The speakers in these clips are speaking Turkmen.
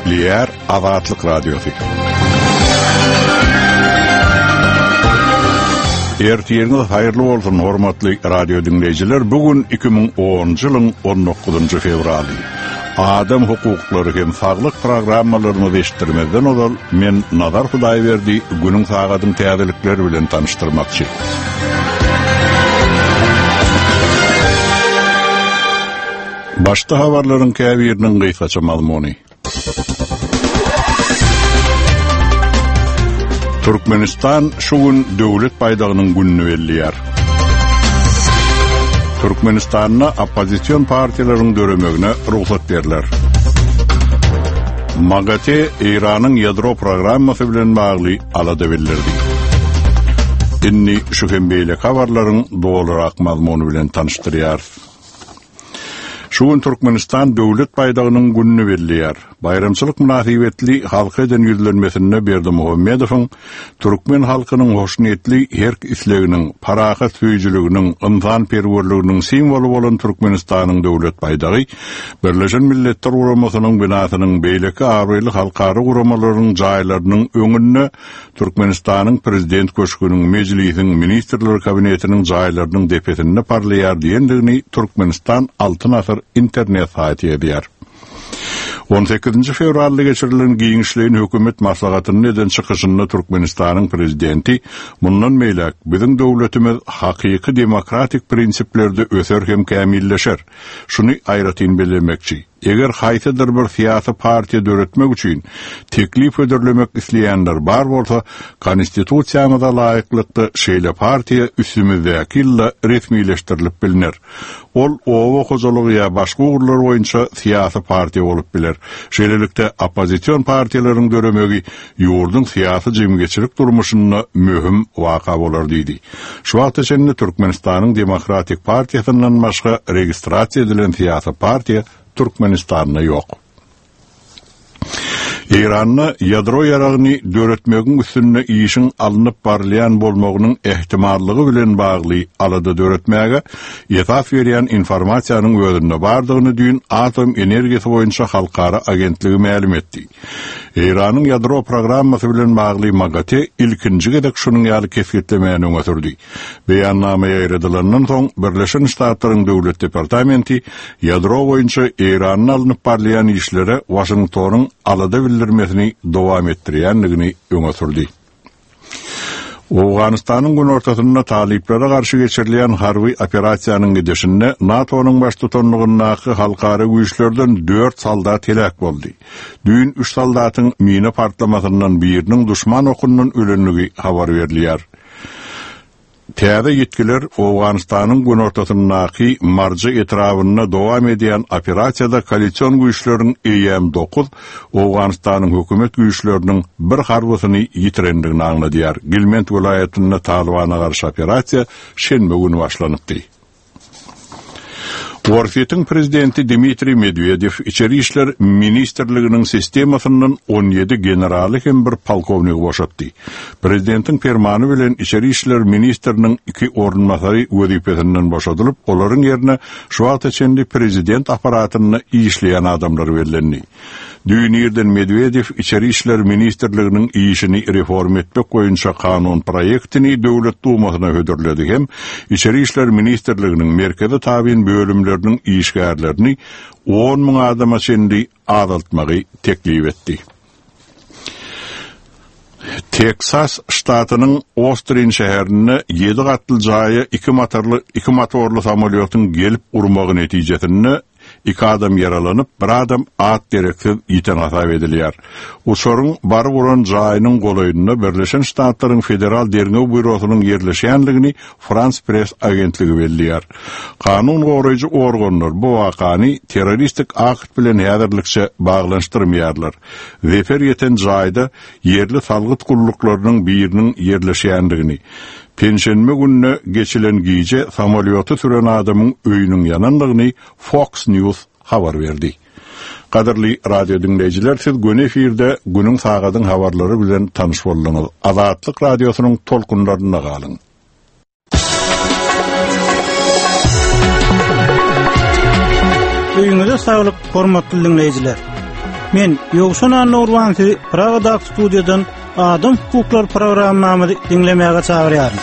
Liyer Azatlyk Radiosu. Ertiýäriniz haýyrly bolsun hormatly radio dinleýijiler. Bugün 2010-njy ýylyň 19-njy fevraly. Adam hukuklary hem saglyk programmalaryny beşdirmeden ol men Nazar Hudaýberdi günüň sagadyň täzelikleri bilen tanıştyrmakçy. Başta habarlaryň käbiriniň gysgaça malumuny. Türkmenistan şu gün döwlet paýdagynyň gününi belliýär. Türkmenistanyň opposision partiýalarynyň döremegine ruhsat berilýär. MAGATE Iranyň ýadro programmasy bilen bagly alada bildirdi. Inni şu hembeýle habarlaryň dolarak mazmuny bilen tanıştyrýar. Şu gün Türkmenistan döwlet paýdagynyň gününi belliýär. Bayramçylyk münasibetli halka eden ýüzlenmesine Berdimuhammedowyň Türkmen halkynyň hoşnetli herk isleginiň, parahat süýjüliginiň, insan perwerliginiň simwolu bolan Türkmenistanyň döwlet paýdagy Birleşen Milletler Guramasynyň binasynyň beýleki arwyly halkary guramalarynyň jaýlarynyň öňünde Türkmenistanyň prezident köşküniň mejlisiň ministrler kabinetiniň jaýlarynyň depetini parlaýar diýendigini Türkmenistan Altyn Asr internet saýty edýär. 18 fevralda geçirilen giňişlerin hökümet maslahatynyň eden çykyşynda Türkmenistanyň prezidenti mundan meýlek biziň döwletimiz hakyky demokratik prinsiplerde öser hem kämilleşer. Şuny aýratyn bilemekçi. Eger haýsydyr bir siýasy partiýa döretmek üçin teklif ödürlemek isleýänler bar bolsa, konstitusiýamyza laýyklykda şeýle partiýa üstümizde resmileşdirilip bilinir. Ol owa hojalygy ýa başga urlar boýunça siýasy partiýa bolup biler. Şeýlelikde opposision partiýalaryň döremegi ýurduň siýasy jemgyçilik durmuşyna möhüm waka bolar diýdi. Şu wagt içinde Türkmenistanyň Demokratik Partiýasynyň başga registrasiýa edilen siýasy partiýa Türkmenistan'da yok. İran'na yadro yaragyny döretmegiň üstünde işin alınıp barlayan bolmagynyň ehtimallygy bilen bagly alada döretmäge ýetap berýän informasiýanyň özünde bardygyny düýün atom energiýasy boýunça halkara agentligi ma'lum etdi. İran'yň yadro programmasy bilen bagly MAGATE ilkinji gedek şunyň ýaly kesgitlemegini öňe sürdi. Beýannamaýa ýeredilen soň Birleşen Ştatlaryň döwlet departamenti yadro boýunça İran'yň alınıp barlayan işlere Washingtonyň alada bildirmesini dowam etdirýändigini öňe sürdi. Awganistanyň gün ortasynda taliplere garşy geçirilen harby operasiýanyň gidişinde NATO'nyň baş tutanlygynyň halkara güýçlerden 4 saldat helak boldy. Düýün 3 saldatyň mine partlamasynyň biriniň duşman okunyň ölenligi habar berilýär. Täze ýetkiler Awganistanyň gün ortasyndaky marja etrawyna dowam edýän operasiýada koalisiýon güýçleriniň EM-9 Awganistanyň hökümet güýçleriniň bir harbysyny ýitirendigini aňladýar. Gilmend vilayatynda Talibana garşy operasiýa şenbe günü başlanypdy. Orfetiň prezidenti Dmitri Medvedev içeri işler ministerliginiň sistemasynyň 17 generaly hem bir polkovnigi boşatdy. Prezidentiň fermany bilen içeri işler ministeriniň 2 ornmasary wezipesinden boşadylyp, olaryň ýerine şu wagt içinde prezident aparatyny işleýän adamlar berilendi. Düýün ýerden Medvedev içeri işler ministerliginiň işini reform etmek boýunça kanun proyektini döwlet dumasyna hödürledi hem içeri işler ministerliginiň merkezi tabyn bölümleriniň işgärlerini 10 000 adama çendi azaltmagy teklif etdi. Texas ştatynyň Austin şäherine 7 gatly jaýy 2 motorly samolyotyň gelip urmagy netijesinde 2 adam yaralanyp, 1 adam at dereksiz ýiten hasap edilýär. Uçoruň bar bolan jaýynyň golaýyna Birleşen Ştatlaryň Federal Derňew Bürosynyň ýerleşýänligini France Press agentligi belliýär. Kanun goraýjy organlar bu wakany terroristik akt bilen häzirlikçe baglanşdyrmaýarlar. Zefer ýeten jaýda ýerli salgyt gulluklarının birinin ýerleşýändigini, Penşenme gününe geçilen gece samolyotu süren adamın öýünün yanandygyny Fox News habar verdi. Kadirli radyo dinleyijiler, siz gün efirde günün sagadyň habarlary bilen tanış boldyňyz. Azatlyk radiosynyň tolkunlarynda galyň. Öýüňize saglyk, hormatly dinleyijiler. Men Ýogşan Nurwan sizi Pragada studiýadan Adam hukuklar programmamyzy dinlemäge çagyrýarym.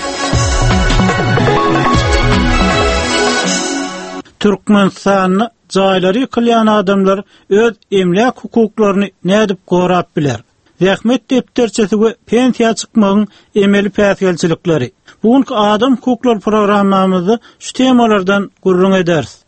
Türkmenistanyny jaýlary ýykylýan adamlar öz emlak hukuklaryny nädip gorap biler? Zähmet depterçesi we pensiýa çykmagyň emeli päsgelçilikleri. Bugünkü Adam hukuklar programmamyzy şu temalardan gurrun ederiz.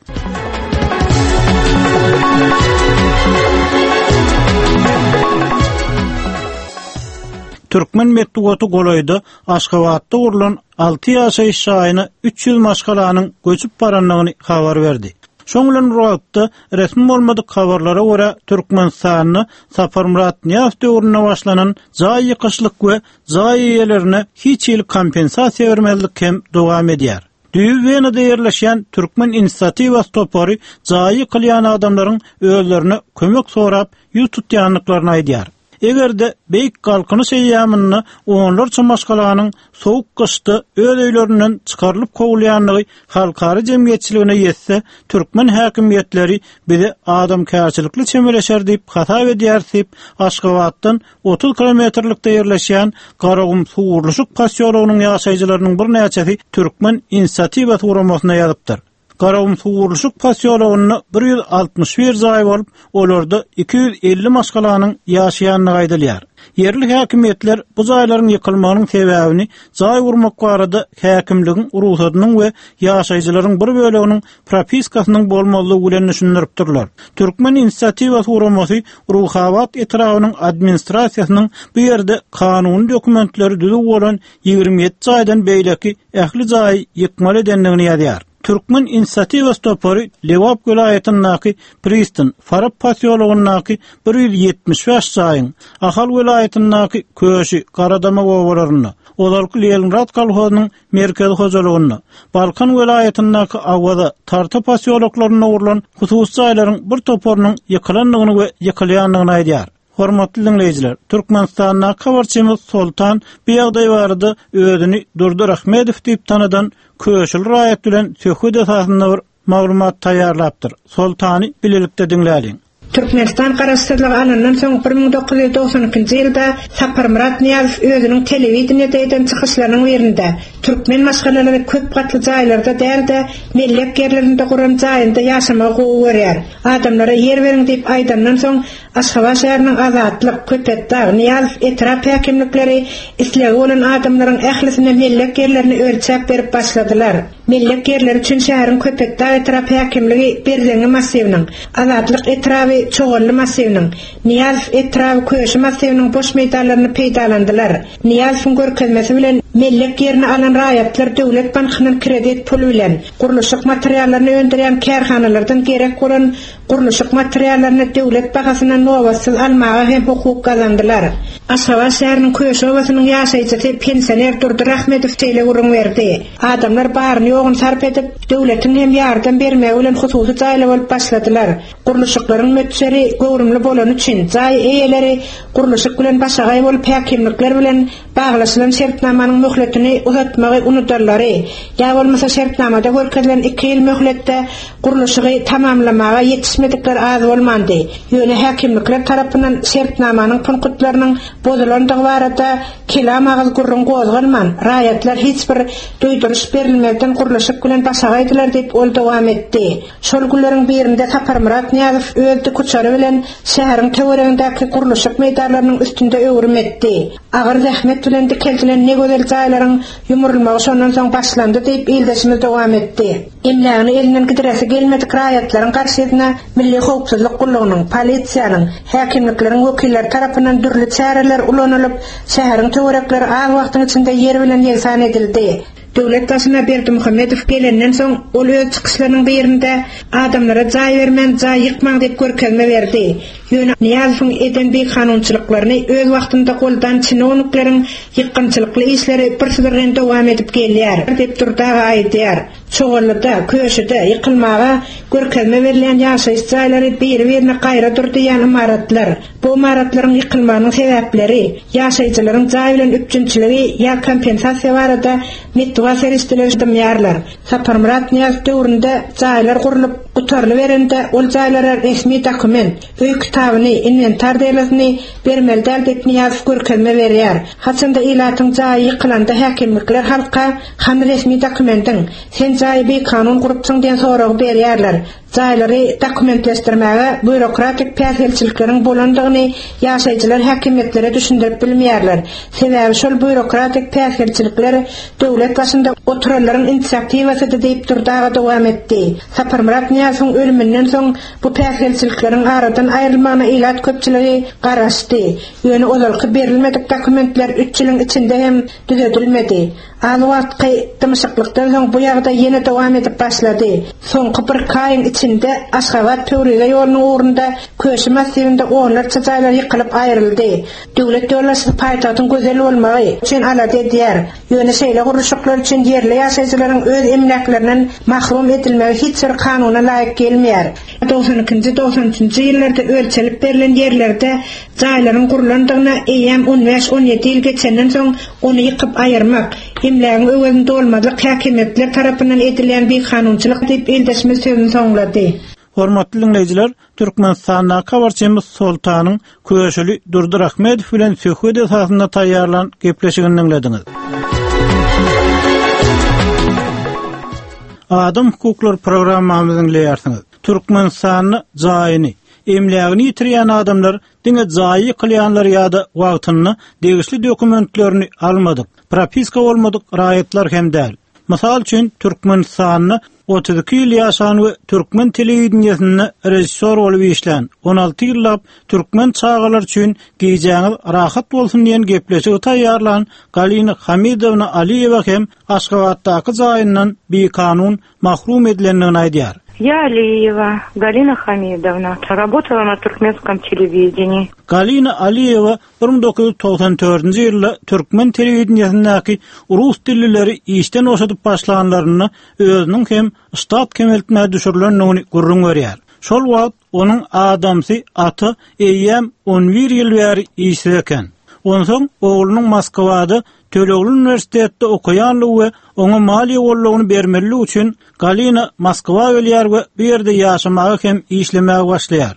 Türkmen metdugaty golaýda Aşgabatda urulan 6 ýaşaýyş şaýyny 300 maşgalanyň göçüp baranlygyny habar berdi. Şoň bilen Ruatda resmi bolmadyk habarlara görä Türkmenistanyny Saparmurat Niýaz döwrüne başlanan jaý ýykyşlyk we jaý ýerlerine hiç ýyl kompensasiýa bermezlik hem dowam edýär. Düýbenede ýerleşýän Türkmen inisiatiwasy topary jaý ýykylýan adamlaryň özlerine kömek sorap ýol tutýanlyklaryny aýdýar. Egerde beýik galkynyş eýýamyny onlarça maşgalanyň sowuk gyşda öz öýlerinden çykarylyp kowulýanlygy halkary jemgyýetçiligine ýetse, Türkmen häkimiýetleri bize adamkärçilikli çemeleşer diýip hata edýär diýip Aşgabatdan 30 kilometrlikde ýerleşýän Garagum Suwurluşuk pasiýolugynyň ýaşaýjylarynyň bir näçesi Türkmen inisiatiwasy uramasyna ýazypdyr. Garagum Suwurluşuk pasiýolugyny 161 jaý bolup, olarda 250 maşgalanyň ýaşaýanlygy aýdylýar. Yerli häkimiýetler bu jaýlaryň ýykylmagynyň sebäbini jaý urmak barada häkimligiň urusatynyň we ýaşaýjylaryň bir böleginiň propiskasynyň bolmalygy bilen düşündiripdirler. Türkmen inisiatiwasy uramasy Ruhabat etrawynyň administrasiýasynyň bu ýerde kanuny dokumentleri düzük bolan 27 jaýdan beýleki ähli jaý ýykmaly edenligini ýazýar. Türkmen inisiatiwasy topary Lewap welaýatynyňky Pristin Farab pasiýolugynyňky 175 jaýyň, Ahal welaýatynyňky Köşi Garadama gowalaryny, Olarky Leningrad kolhozynyň merkezi hojalygyny, Balkan welaýatynyňky Awada tarta pasiýoluklaryna urulan hususy jaýlaryň bir toparynyň ýykylanlygyny we ýykylýanlygyny aýdýar. Hormatly dinleyijiler, Türkmenistanyň habarçymyz Soltan bu ýagdaý barada özüni Durdur Ahmedow diýip tanadan Köşül raýat bilen söhbet esasynda bir maglumat taýýarlapdyr. Soltany bilelikde dinläýin. Türkmenistan garaşdyrlygy alyndan soň 1992-nji ýylda Saparmurat Niýazow özüniň telewizioniýada eden çykyşlarynyň birinde türkmen maşgalary köp gatly jaýlarda dälde millek ýerlerinde guran jaýynda ýaşamagy gowy berýär. Adamlara ýer beriň diýip aýdandan soň Aşgabat şäheriniň Azatlyk, Köpetdağ, Niýazow etrap häkimlikleri isleýän bolan adamlaryň ählisine millek ýerlerini ölçäp berip başladylar. Millek ýerleri üçin şäheriň Köpetdağ etrap häkimligi Berzeňi massywynyň, Azatlyk etrapy Çoğully massywynyň, Niýazow etrapy Köşi massywynyň boş meýdanlaryny peýdalandylar. Niýazowyň görkezmesi bilen millek ýerini alan raýatlar döwlet bankynyň kredit pulu bilen guruluşyk materiallaryny öndüren kärhanalardan gerek bolan guruluşyk materiallaryny döwlet bahasyna nowasyz almaga hem hukuk kazandylar. Aşgabat şäheriniň Köşi obasynyň ýaşaýjysy pensioner Durdur Ahmedow teýle gurrun berdi. Adamlar baryny ýogyn sarp edip döwletiň hem ýardam bermegi bilen hususy jaýlar bolup başladylar. Guruluşyklaryň mütseri gowrumly bolan üçin jaý eýeleri guruluşyk bilen başagaý bolup häkimlikler bilen baglaşylan şertnamanyň möhletini uzatmagy unutarlar. Ýa bolmasa şertnamada görkezilen 2 ýyl möhletde guruluşygy tamamlamaga ýetişmedikler az bolmandy. Ýöne häkimlikler tarapyndan şertnamanyň punktlarynyň bozulandygy barada kelam agyz gurrun gozgalman. Raýatlar hiç bir duýduruş berilmeden guruluşyk bilen başagaýdylar diýip ol dowam etdi. Şol günleriň birinde Saparmurat Niýazow özü kuçary bilen şäheriň töweregindäki guruluşyk meýdanlarynyň üstünde öwrüm etdi. Agyr zähmet bilen dikeltilen ne gözel jaýlaryň ýumurulmagy şondan soň başlandy diýip ildeşimiz dowam etdi. Emläni elinden gideresi gelmedik raýatlaryň garşysyna Milli Howpsuzlyk Gullugynyň, polisiýanyň, häkimlikleriň wekilleri tarapyndan dürli çäreler ulanylyp, şäheriň töwerekleri az wagtyň içinde ýer bilen ýegsan edildi. Döwlet başyna Berdimuhammedow gelenden soň ol öz çykyşlarynyň birinde adamlara jaý bermän, jaý ýykmaň diýip görkezme berdi. Ýöne Niýazowyň eden bir kanunçylyklaryny öz wagtynda goldan çynownikleriň ýykgynçylykly işleri birsidirden dowam edip gelýär diýip durdagy aýdýar. Çoğullyda, Köşide ýykylmaga görkezme berilýän ýaşaýyş jaýlary bir-birine gaýra durýan imaratlar. Bu imaratlaryň ýykylmagynyň sebäpleri, ýaşaýjylaryň jaý bilen üçinçiligi ýa kompensasiýa barada Tuğa seristeleşdim yerler. Saparmurat Niyaz döwründe jaýlar gurulup gutarly berende ol jaýlara resmi dokument, öý kitabyny, inventar delesyny bermeli dep Niyaz görkezme berýär. Haçanda ilatyň jaýy ýykylanda häkimlikler halka hem resmi dokumentin sen jaýy bir kanun gurupsyň diýen soragy berýärler. Jaýlary dokumentleşdirmäge bürokratik päsgelçilikleriň bolandygyny ýaşaýjylar häkimetlere düşündirip bilmeýärler. Sebäbi şol bürokratik päsgelçilikler döwlet başynda oturarlaryň inisiatiwasy diýip durdaga dowam etdi. Saparmurat Niyazyň ölümünden soň bu päsgelçilikleriň aradan aýrylmagyna ilat köpçiligi garaşdy. Ýöne olalky berilmedik dokumentler 3 ýylyň içinde hem düzeltilmedi. Alwatky tymşyklykdan soň bu ýagda ýene dowam edip başlady. Soňky bir kaýyn içinde Aşgabat Töwrege ýolunyň ugrunda köşe massivinde onlarça jaýlar ýykylyp aýryldy. Döwlet ýollaşy paýtagyň gözel bolmagy üçin alady diýär. Ýöne şeýle gurulşyklar üçin ýerli ýaşaýjylaryň öz emleklerinden mahrum edilmegi hiç bir kanuna laýyk gelmeýär. 92-93 ýyllarda ölçelip berilen ýerlerde jaýlaryň gurulandygyna eýem 15-17 ýyl geçenden soň ony ýykyp aýyrmak, emlegiň öwründe bolmadyk häkimetler tarapyndan edilen bir kanunçylyk diýip eldeşme sözüni soňlady. Hormatly dinleyijiler, Türkmenistanda kabarçymyz Sultanyň köşeli Durdur Ahmedow bilen söhbet esasynda taýýarlan gepleşigini dinlediňiz. Adam hukuklar programmamyzyň leýärsiňiz. Türkmenistanyň jaýyny, emlegini ýitirýän adamlar diňe jaýy kılýanlar ýa-da wagtyny degişli dokumentlerini almadyk, propiska bolmadyk raýatlar hem däl. Mysal üçin Türkmenistanyň 32 ýyl ýaşan we türkmen telewizionyny rejissor bolup işlän 16 ýyllap türkmen çağalar üçin giýjäňiz rahat bolsun diýen gepleşigi taýýarlan Galina Hamidowna Aliyewa hem Aşgabatdaky jaýyndan bir kanun mahrum edilendigini aýdýar. Я Алиева Галина Хамидовна, работала на туркменском телевидении. Galina Aliyewa 1994-nji ýylda türkmen telewizionyny rus dillileri işden oşadyp başlanlaryny özüniň hem stat kemeltine düşürilendigini gurrun görýär. Şol wagt onuň adamsy aty eýem 11 ýyl bäri işde eken. Onsoň oğlunyň Moskwada Tölegül Üniversitetinde okuýanlygy we oňa maliýe gollagyny bermeli üçin Galina Moskwa gelýär we bu ýerde ýaşamagy hem işlemäge başlaýar.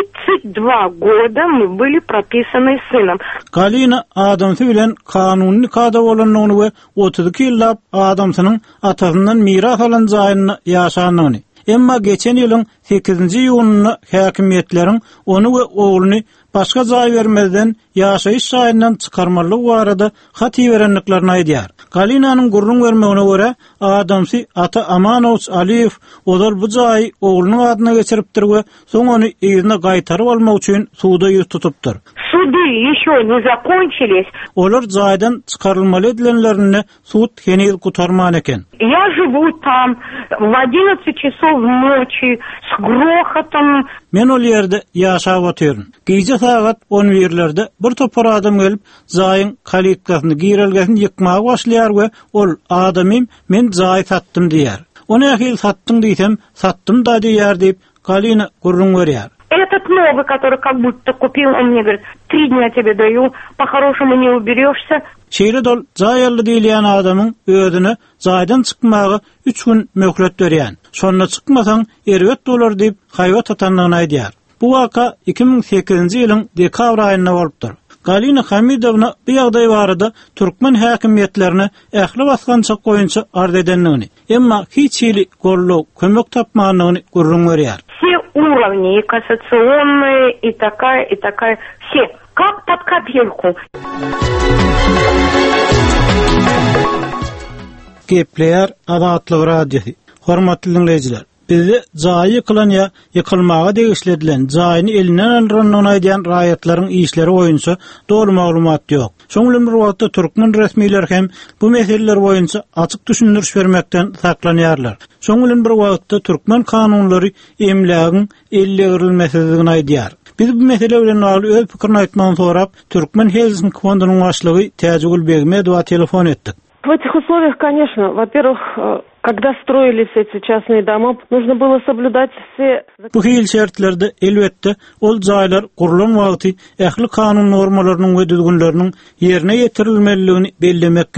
32 года мы были прописаны сыном. Galina adamsy bilen kanuny kada bolanlygyny we 32 ýyllap adamsynyň atasyndan miras alan jaýyny ýaşanyny. Emma geçen ýylyň 8-nji ýunyny häkimetleriň onu we oğluny başga jaý bermeden ýaşaýyş jaýyndan çykarmalyk barada hat berenliklerini aýdýar. Galinanyň gurrun bermegine görä adamsy ata Amanow Aliyew olar bu jaý oğlunyň adyna geçiripdir we soň ony ýerine gaýtaryp almak üçin suwda ýüz tutupdyr. Суды еще не закончились. Olar jaýdan çykarylmaly edilenlerini suud henüz gutarman eken. Я живу там в 11 часов ночи с грохотом. Men ol ýerde ýaşap otyryn. Gece saat 11-lerde bir topar adam gelip jaýyň kalitkasyny girelgesini ýykmaga başlaýar we ol adamym men jaý satdym diýär. Ony ähil satdym diýsem, satdym da diýär diýip Galina gurrun berýär. Этот новый, который как будто купил, он мне говорит, 3 дня тебе даю, по-хорошему не уберешься. Şeýle dol jaýarly diýilýän adamyň özüne jaýdan çykmagy 3 gün möhlet berýän. Şonda çykmasaň erwet bolar diýip haýwat atanlygyny aýdýar. Bu waka 2008-nji ýylyň dekabr aýynda bolupdyr. Galina Hamidowna bu ýagdaý barada türkmen häkimetlerini ähli basgançyk goýunça arz edenligini, emma hiç ýyly golluk, kömek tapmanlygyny gurrun berýär. Все уровни, и кассационные, и такая, все, как под копирку. Gepleýär Azatlyk radiosu. Hormatly dinleyijiler, bizde jaý ýykylan ýa ýykylmaga degişledilen jaýyny elinden alrynyny aýdýan raýatlaryň işleri boýunça dogry maglumat ýok. Şoňlam bir wagtda türkmen resmiler hem bu meseleler boýunça açyk düşündiriş bermekden saklanýarlar. Şoňlam bir wagtda türkmen kanunlary emlegiň ellegirilmesizligini aýdýar. Biz bu mesele bilen bagly öz pikirini aýtmagy sorap, Türkmen Helsinki fondunyň başlygy Täjegül Begmedowa telefon etdik. В этих условиях, конечно, во-первых, когда строились эти частные дома, нужно было соблюдать все... Bu hil şertlerde elbette ol jaýlar gurulan wagty ähli kanun normalarynyň we düzgünleriniň ýerine ýetirilmeliligini bellemek gerek.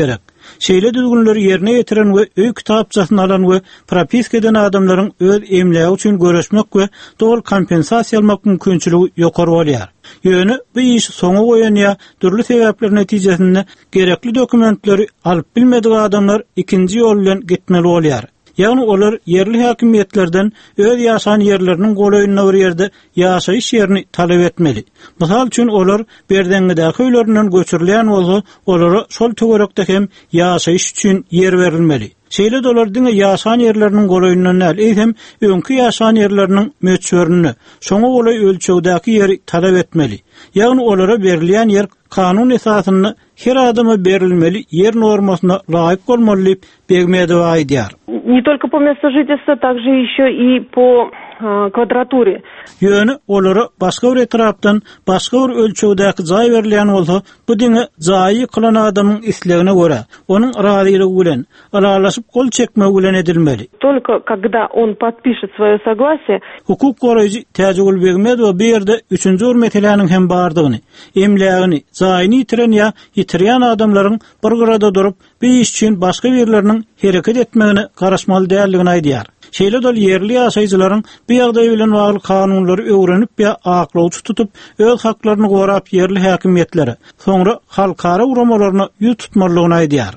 Şeýle düzgünleri ýerine ýetiren we öý kitapçasyny alan we propiska eden adamlaryň öz emlägi üçin görüşmek we dol kompensasiýa almak mümkinçiligi ýokary bolýar. Ýöne bu iş soňa goýan ýa türlü sebäpler netijesinde gerekli dokumentleri alyp bilmedik adamlar ikinji ýol bilen gitmeli bolýar. Ýagny olar yerli häkimiýetlerden öz ýaşan ýerleriniň goýunyna bir ýerde ýaşaýyş ýerini talap etmeli. Mysal üçin olar berdengideäki öýlerinden göçürilýän bolsa, olara şol töwerekde hem ýaşaýyş üçin ýer berilmeli. Şeýle dolar diňe ýaşan ýerleriniň goýunyndan näl hem öňkü ýaşan ýerleriniň möçberini, şoňa golay ölçegdäki ýeri talap etmeli. Ýagny olara berilýän ýer kanun esasyny her adama berilmeli, yer normasyna laýyk bolmaly diýip Begmedov aýdýar. Не только по месту жительства, также еще и по kvadraturi. Ýöne olara başga bir tarapdan başga bir ölçegdäki jaý berilýän bolsa, bu diňe jaý kılan adamyň islegine görä, onuň razyligi bilen, aralaşyp kol çekmek bilen edilmeli. Только когда он подпишет своё согласие, hukuk goraýjy Täjegül Begmedov bir ýerde 3-nji hurmetläniň hem bardygyny, emlägini, jaýyny ýitiren ýa ýitirýän adamlaryň bir gyrada durup, bu iş üçin başga ýerleriniň hereket etmegine garaşmaly däldigini aýdýar. Şeýle dol yerli ýaşaýjylaryň bu ýagdaý bilen bagly kanunlary öwrenip ýa aklawçy tutup öz haklaryny gorap yerli häkimiýetlere, soňra halkara uramalaryna ýüz tutmalygyny aýdýar.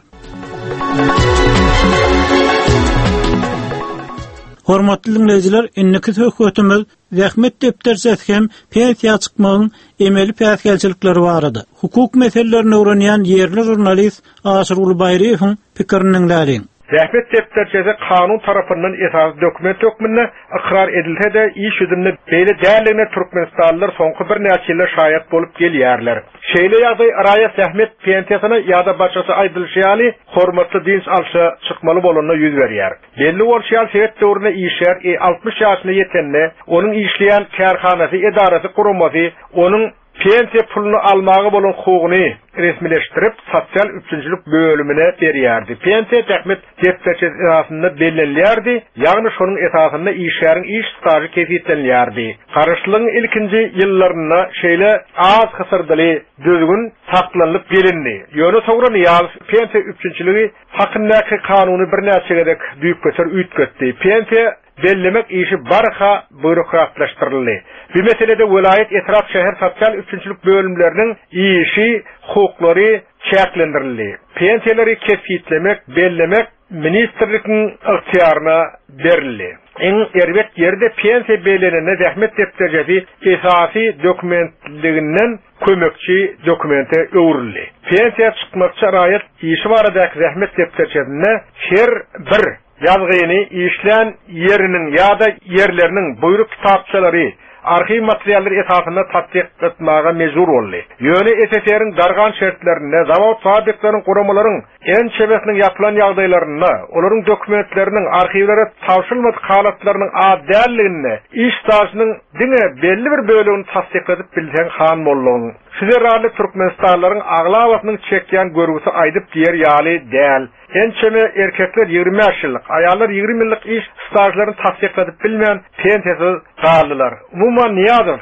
Hormatly dinleýijiler, inniki hökümetimiz Zähmet depterçesi hem pensiýa çykmagyň emeli päsgelçilikleri barady. Hukuk meselelerini öwrenýän yerli jurnalist Aşyr Ulbaýryň pikirini dinlädiň. Zähmet depterçesi kanun tarapyndan esas dokument hökmünde ikrar edilse de iş yüzünde beýle däligine Türkmenistanlylar soňky bir näçe ýyl şaýat bolup gelýärler. Şeýle ýagdaý araya Zähmet pensiýasyna ýa-da başgasy aýdylşýaly hormatly dins alşa çykmaly bolanyna ýüz berýär. Belli bolşýan sebäp döwrüne işler 60 ýaşyna ýetende onuň işleýän kärhanasy edarasy gurulmasy onuň pensiya pulunu almagy bolan hukugyny resmileştirip sosial üçinçilik bölümine berýärdi. Pensiya Zähmet depterçesi esasynda bellenlerdi, ýagny şonuň esasynda işläriň iş stajy kefiýetlenýärdi. Garaşlygyň ilkinji ýyllaryna şeýle az hysyrdyly düzgün saklanyp gelindi. Ýöne soňra ýaz pensiya üçinçiligi hakyndaky kanuny bir näçe gedek büyük köser üýtgetdi. Pensiya bellemek işi barha bürokratlaştırıldı. Bir meselede vilayet etraf şehir sosyal üçinçilik bölümlerinin işi, hukuklary çäklendirildi. Pensiýalary kesitlemek, bellemek ministrlikiň ihtiýaryna berildi. En erbet yerde pensiya bellenene Zähmet depterçesi esasy dokumentliginden kömekçi dokumente öwrildi. Pensiya çykmakça raýat işi baradaky Zähmet depterçesine her bir ýazgyny işlän ýeriniň ýa-da ýerleriniň buyruk kitapçalary, arxiv materialleri esasında tatbiq etmäge mejbur boldy. Ýöne SSR'in dargan şertlerine, zawod fabriklaryň guramalaryň en çebesiniň ýapylan ýagdaýlaryna, olaryň dokumentleriniň arxivlere tawşylmady halatlarynyň adalligine, iş stasynyň diňe belli bir bölümini tasdik edip bilsen han bollugyny. Sizerli Türkmenistanlaryň aglawatynyň çekýän görgüsü aýdyp diýer ýaly däl. Ençeme erkekler 20 ýaşlyk, aýallar 20 ýyllyk iş stajlaryny tasdik edip bilmän pensiýasy galdylar. Umumyň ýadyr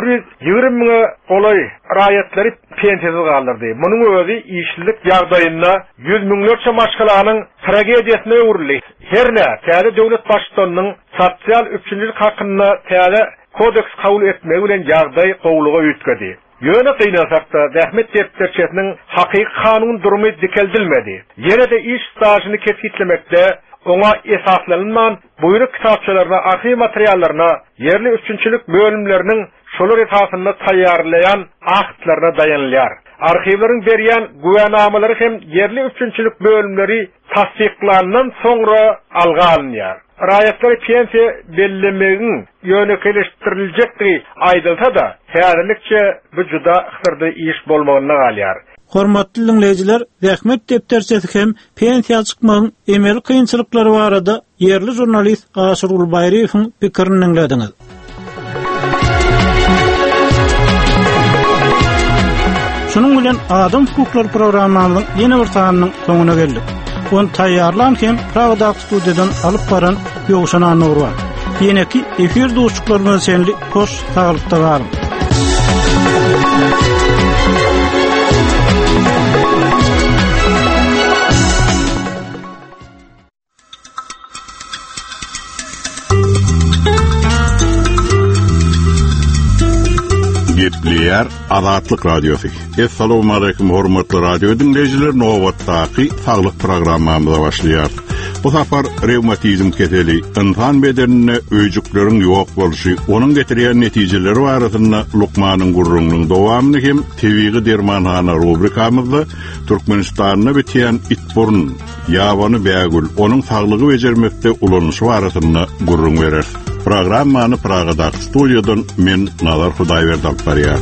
120 golay raýatlary pensiýasy galdyrdy. Munyň özi işlik ýagdaýyna 100 miňlerçe maşgalanyň tragediýasyna öwrüldi. Herne täze döwlet başçylygynyň sosial üçinçilik hakyna täze kodeks kabul etmegi bilen ýagdaý gowluga ýetkedi. Ýöne kıynasakda Zähmet depterçesiniň hakyky kanun durumy dikeldilmedi. Ýene de iş stajyny kesitlemekde oňa esaslanman buyruk kitapçalaryna, arxiv materiallaryna, yerli üçinçilik bölümleriniň şolar esasynda taýýarlayan aktlaryna dayanylýar. Arxivleriň berýän güwännamalary hem yerli üçinçilik bölümleri tasdiklandan soňra alga alınýar. Raýatlar pensiya bellemegiň ýönekleşdiriljekdi aýdylsa da, häzirlikçe bu juda ýygyrdy iş bolmagyna galýar. Hormatly dinleýijiler, Zähmet depterçesi hem pensiýa çykmagyň emel kynçylyklary barada yerli jurnalist Aşyr Ulbaýryň pikirini dinlediňiz. Şunun bilen Adam Hukuklary programmalynyň ýene bir sanynyň soňuna geldik. On taýýarlanken Pravda studiýadan alyp baran Ýogşan Anur bar. Ýene-ki efir dostluklaryna senli hoş taglykda barym. Gepleyer Azatlyk Radiosu. Assalamu alaykum hormatly radio dinleyijiler, nowatdaky saglyk programmamyza başlaýar. Bu safar reumatizm keseli insan bedenine öýjükleriň ýok boluşy, onuň getirýän netijeleri barasynda Lukmanyň gurrunlygyň dowamyny hem tebigy dermanhana rubrikamyzda Türkmenistanyna bitýän itburun, ýabany bägül, onuň saglygy bejermekde ulanýşy barasynda gurrun berer. Programmany Pragada studiýadan men Nazar Hudaýberdi alyp barýar.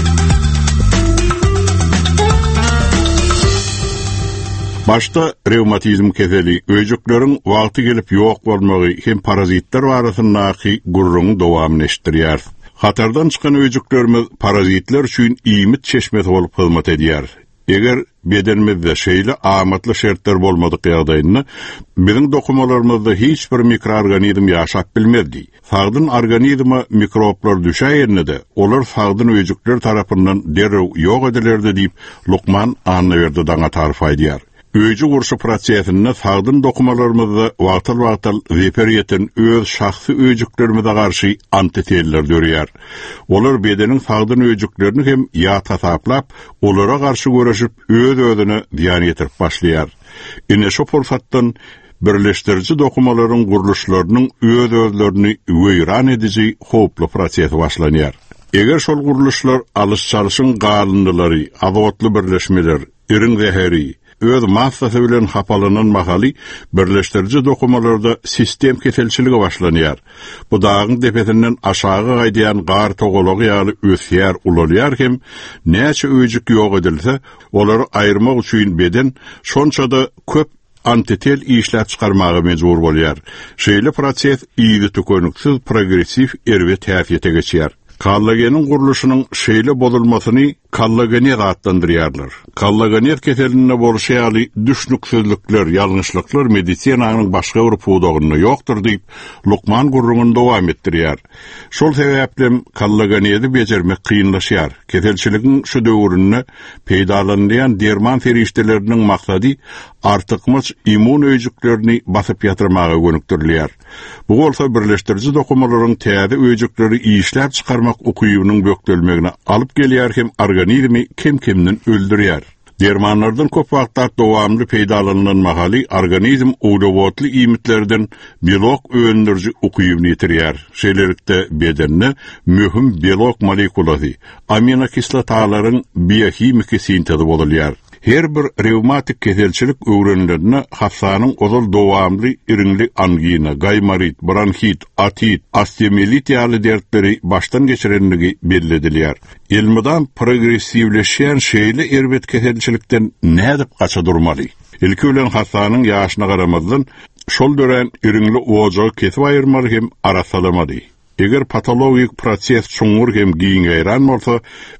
Başta reumatizm keseli öýjükleriň wagty gelip ýok bolmagy hem parazitler barasyndaky gurruň dowamyny eşitdirýär. Hatardan çykan öýjüklerimiz parazitler üçin iýmit çeşmesi bolup hyzmat edýär. Eger bedenimizde şeýle amatly şertler bolmadyk ýagdaýynda biziň dokumalarymyzda hiç bir mikroorganizm ýaşap bilmezdi. Sagdyn organizma mikroplar düşäýärnede olar sagdyn öýjükler tarapyndan derrew ýok edilerdi diýip Lukman anlaýardy daňa tarif edýär. Öýjü gurşy prosesinde sagdyn dokumalarymyzda wagtal reperiyeten öz şahsy öýjüklerimize garşy antiteller dörýär. Olar bedeniň sagdyn öýjüklerini hem ýa tasaplap, olara garşy görüşip öz-özüne ziýan ýetirip başlaýar. Ine şu fursatdan birleşdirici dokumalaryň guruluşlarynyň öz-özlerini wöýran edici hoply proses başlanýar. Eger şol guruluşlar alış-çalyşyň galynlary, azotly birleşmeler, iriň zäheri, öz massasy bilen hapalanan mahaly birleşdirici dokumalarda sistem keselçiligi başlanýar. Bu dağın depesinden aşağı gaýdýan gar togalagy ýaly ösýär ulalýar hem näçe öýjük ýok edilse, olary aýyrmak üçin beden şonçada köp antitel işläp çykarmagy mejbur bolýar. Şeýle proses iýdi tökönüksiz progressiv erwe täsirete geçýär. Kollageniň guruluşynyň şeýle bolulmasyny kollageniyet adlandyrýarlar. Kollageniyet keseline boluşýaly düşnüksizlikler, ýalňyşlyklar medisinaňyň başga bir puwdagyny ýokdur diýip Lukman gurrungyny dowam etdirýär. Şol sebäplen kollageniyeti bejermek kynlaşýar. Keselçiligiň şu döwründe peýdalanýan derman ferişdeleriniň maksady artykmyş immun öýjüklerini basyp ýatyrmagy gönükdirilýär. Bu bolsa birleşdirici dokumalaryň täze öýjükleri işläp çykarmak ukybynyň bökdelmegine alyp gelýär hem organizmi kim-kimden öldürýär. Dermanlardan köp wagtlar dowamly peýdalanan mahaly organizm ulawatly iýmitlerden biolog öňdürji ukybyny ýitirýär. Şeýlelikde bedenne möhüm biolog molekulary, aminokislotalaryň biohimiki sintezi bolýar. Her bir reumatik keselçilik öwrenlerine hastanyň ozal dowamly iriňli angina, gaymarit, bronhit, atit, astemilit ýaly dertleri baştan geçirenligi belledilýär. Ilmidan progressivleşýän şeýle erbet keselçilikden nädip gaça durmaly? Ilki bilen hastanyň ýaşyna garamazdan şol dören iriňli ojagy kesip aýyrmaly hem arasalamaly. Eger patologik proses çoňur hem giňeýran bolsa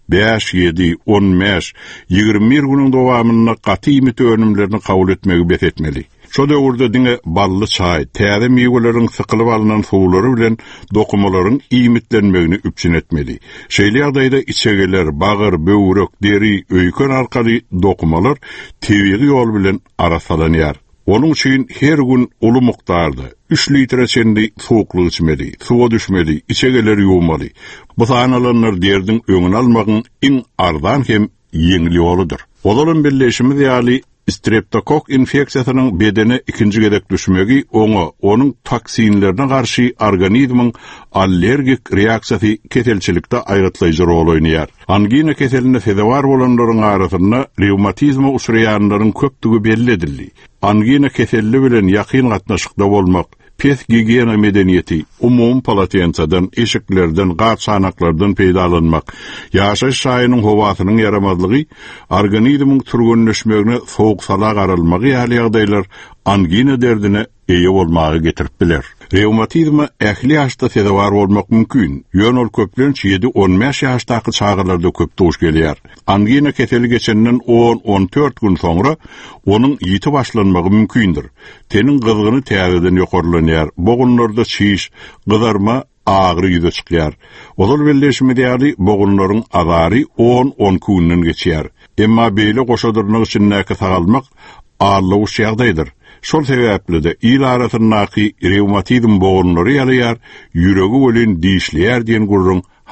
5, 7, 15, 21 günüň dowamyna gaty iýmit önümlerini kabul etmegi betetmeli. Şo döwürde diňe bally çaý, täze meýweleriň sykylyp alynan suwlary bilen dokumalaryň iýmitlenmegini üpçün etmeli. Şeýle ýagdaýda içegeler, bagyr, böwrek, deri, öýkön arkaly dokumalar tebigi ýol bilen arasalanýar. Onun için her gün ulu muktarda 3 litre çendi soğukluğu içmeli, suğa düşmeli, içegeleri yuğmalı. Bu sanalanlar derdin öňüni almagın en ardan hem yeňli ýoludur. Olaryň birleşimi ýaly streptokok infeksiýasynyň bedene ikinji gerek düşmegi oňa, onuň toksinlerine garşy organizmiň allergik reaksiýasy keselçilikde aýratlaýjy rol oýnaýar. Angina keseline sedavar bolanlaryň arasynda reumatizma uçraýanlaryň köpdügi belli edildi. Angina keselli bilen ýakyn gatnaşykda bolmak, pes gigiyena medeniýeti, umum palatýansadan, eşiklerden, gaçanaklardan peýdalanmak, ýaşaş şaýynyň howasynyň yaramazlygy, organizmiň turgunleşmegine soğuk sala garalmagy ýaly ýagdaýlar angina derdine eýe bolmagy getirip biler. Reumatizma ähli ýaşda sedavar bolmak mümkin. Ýönol köplenç 7-15 ýaşdaky çağlarda köp duş gelýär. Angina keseli geçenden 10-14 gün soňra onuň ýiti başlanmagy mümkindir. Tenin gyzygyny täzeden ýokarlanýar. Bogunlarda şiş, gyzarma, ağrı ýüze çykýar. Ozal belleşme diýäli bogunlaryň agary 10-12 günden geçýär. Emma beýle goşadyrnyň üçin näke sagalmak ağırlığı ýagdaýdyr. Şol sebäple de il arasyndaky reumatizm boğunlary ýalýar, ýüregi bilen diýişleýär diýen gurrun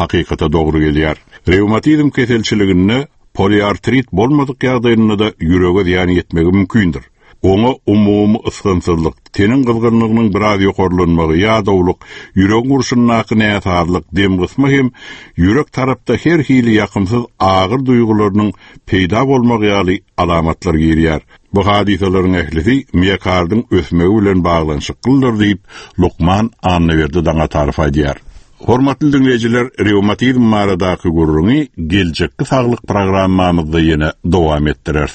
hakykata dogry gelýär. Reumatizm keselçiliginde poliartrit bolmadyk ýagdaýynda da ýürege ýan ýetmegi mümkindir. Oňa umumy ysgynsyzlyk, tenin gylgynlygynyň biraz ýokarlanmagy, ýa-dawlyk, ýürek gurşunyny näýätärlik, dem gysma hem ýürek tarapda her hili ýakymsyz agyr duýgularynyň peýda bolmagy ýaly alamatlar gelýär. Bu hadisalaryň ehlisi miýakardyň ösmegi bilen baglanşyklydyr diýip Lukman Anneberdi daňa tarif edýär. Hormatly dinleyijiler, reumatizm maradaky gurruny geljekki saglyk programmamyzda ýene dowam etdirýär.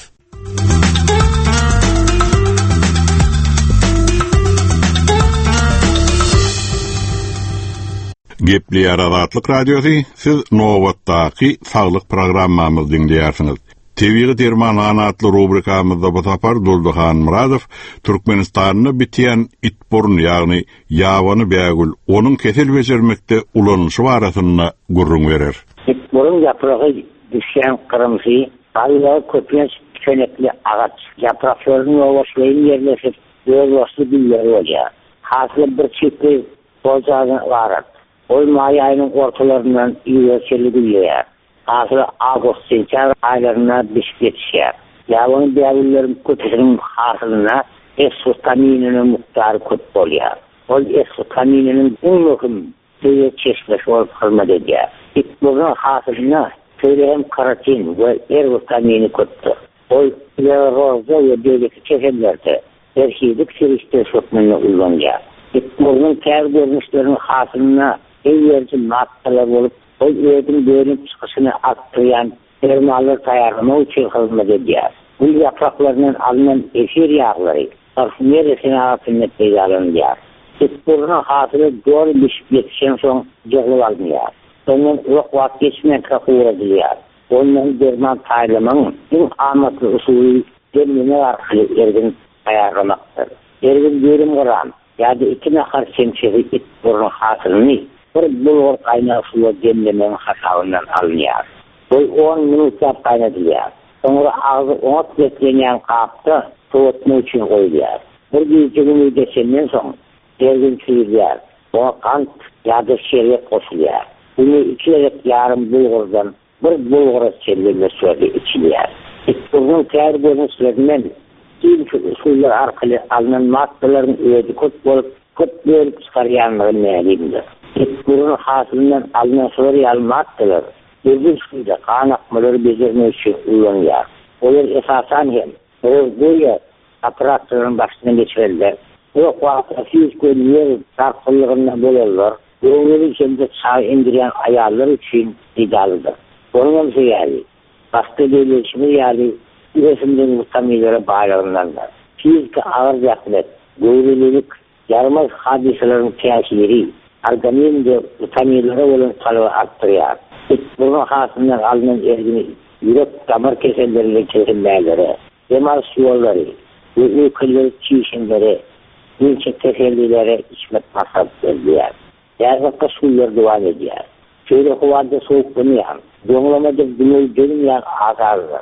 Gepli Aradatlyk radiosu, siz Nowatdaky saglyk programmamyzdy dinleýärsiňiz. TV-ge derman atly rubrikamyzda bu tapar Dulduhan Muradow Türkmenistanyny bitýän itborun ýagny ýawany bägül onuň kesel bejermekde ulanýşy barasyna gurrun berer. Itborun ýapragy düşýän kırmysy, aýla köpüň çönekli agaç ýapraklaryny owaşlaýan ýerleşip, ýolbaşly bilýär bolýar. Hasy bir çykdy boljagy barat. Oy may ayının ortalarından ýöçeli bilýär. Hasy awgust sentyabr aýlaryna düşýär. Ýawany bägüllerin köpüň hasylyna esfutamininiň muktary köp bolýar. Ol esfutamininiň iň möhüm çeşitli bolup hyzmat edýär. Itborun hasylyna söýleýän karatin we ervitamini köpdür. Ol ýa-roza we döwletli kesemlerde erhidik serişte şokmany ullanýar. Itborun kär görnüşleriniň hasylyna eýerci maddalar bolup, o ýerdin bölüp çykyşyny artdyrýan termalar taýýarlamak üçin hyzmat edýär. Bu ýapraklarynyň alynan efir ýaglary parfümeriýa resinatyny peýdalanýar. Itborun hasyly doğru ýetişen soň ýyglyp alınýar. Onuň ýok wagt geçmän kakuradylýar. Onuň derman taýýarlamanyň iň amatly usuly demleme arkaly ergin taýýarlamakdyr. Ergin bölüm garan ýa-da 2 nahar semçegi itborun hasylyny bir bulgur kaynağı suya demlemenin hasabından alınýar. Bu 10 minutlar kaynatılýar. Sonra ağzı 10 getirilen kapta soğutma için koyulýar. Bir gün geçenden soň dergin çürülýär. O kant ya da şerbet koşulýar. Bunu 2 yarım bulgurdan bir bulgur çellerle suya içilýär. Itborun kär görnüşlerinden ilk usullar arkaly alınan maddalaryň öýdi köp bolup köp bölüp çykarýanlygy näçedir. Itborun hasylynyň alynan soýaly maddalar özüňizde kanakmalary bezermek üçin ullanýar. Olar esasan hem özgöýe apparatlaryň başyna geçirilýär. Bu wagtda fizik ýer tarpylygyna bolarlar. Göwreli içinde çay indirýän aýallar üçin idealdyr. Onuň söýäli başga gelişimi ýaly üretimden mutamilere bağlananlar. Fizik ağır ýaklet, göwrelilik, yarmaz hadiselerin täsiri organizmde mutamilere bolan talaba artdyrýar. Bunun hasylynyň alynan ergini ýürek damar kesellerine kesilmäleri, demar suwallary, öýküler çiýişinleri, ýürek keselliklere içmek maksat edilýär. Ýa-da suwlar dowam edýär. Şöyle howada soğuk bolýar. Doňlamada dünya gelýän azarlar.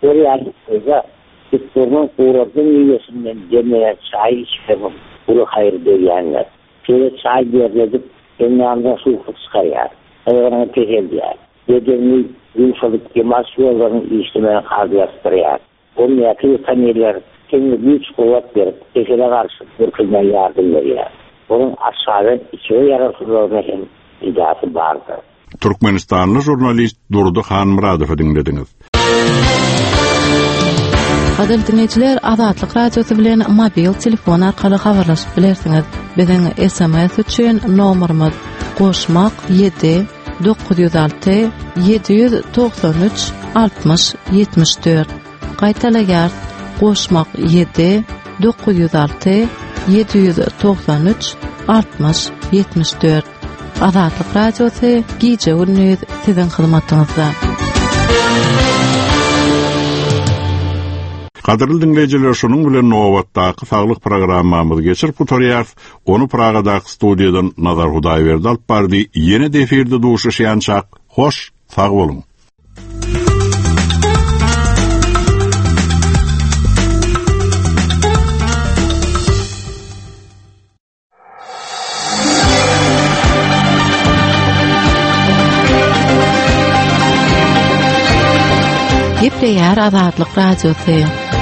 Realite itborun kuradın ýesinden demler çay içip bunu hayır diýenler. Şöyle çay berip kenardan su çykarýar. Ayağına keselýär. Ýa-da ýumşalyk emasyonlaryny işlemeye hazırlaşdyrýar. Onu ýaky tamirler kendi güç kuvvet berip kesele garşy bir ýardym berýär. Onun aşağı içe yararsızlığına hem iddiası bardır. Türkmenistanlı jurnalist Durduhan Muradow dinlediniz. Adil dinleyiciler, Azatlyk radiosu bilen mobil telefon arkaly habarlaşyp bilersiňiz. Biziň SMS üçin nomerimiz +7 906 793 60 74. Gaýtalaýar +7 906 793 60 74. Azatlyk radiosu gije gündüz siziň hyzmatyňyzda. Kadrly dinleyijiler, şonuň bilen Nowatdaky saglyk programmamyzy geçirip oturýar. Onu Pragadaky studiýadan Nazar Hudaýberdi alyp bardy. Ýene de efirde duşuşýançak. Hoş, sag bolun. Beýär Azatlyk Radiosu.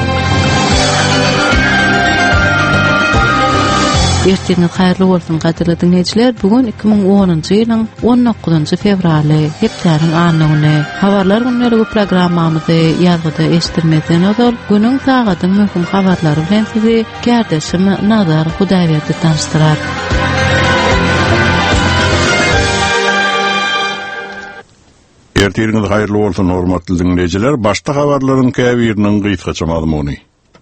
Ertiniz haýrly bolsun gaderli dinleýijiler. Bugun 2010-njy ýylyň 19-njy fevraly, hepdeniň anyny. Habarlar günleri bu programmamyzy ýazgyda eşitdirmeden öňden günüň tagadyň möhüm habarlary bilen sizi gärdeşim Nazar Hudaýberdi tanıştyrar. Ertiniz haýrly bolsun hormatly dinleýijiler. Başda habarlaryň käbiriniň gysgaça maglumaty.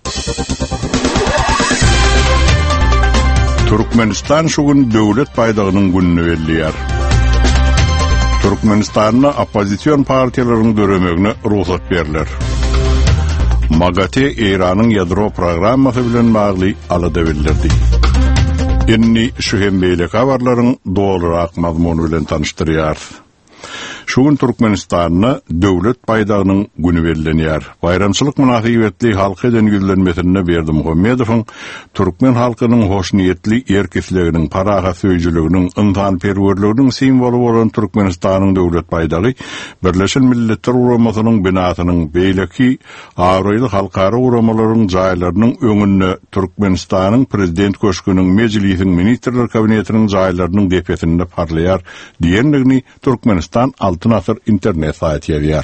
Türkmenistan şugun döwlet paýdagynyň gününi belliýär. Türkmenistanyň opozisiýon partiýalarynyň döremegine ruhsat beriler. MAGATE Iranyň ýadro programmasy bilen bagly alada bildirdi. Inni şu hembeýle habarlaryň dolarak mazmuny bilen tanıştyrýar. Şugun Türkmenistanyň döwlet paýdagynyň günü bellenýär. Bayramçylyk münasibetli halky eden güzlenmesine Berdi Muhammedowyň Türkmen halkynyň hoşniyetli erkekliginiň, paraga söýjüliginiň, yntanperwerliginiň simwolu bolan Türkmenistanyň döwlet paýdagy Birleşen Milletler Uramasynyň binasynyň beýleki awraýly halkara uramalaryň jaýlarynyň öňünde Türkmenistanyň prezident köşküniň mejlisiň ministrler kabinetiniň jaýlarynyň depesinde parlaýar diýendigini Türkmenistan Altın Asır internet saýty ýazýar.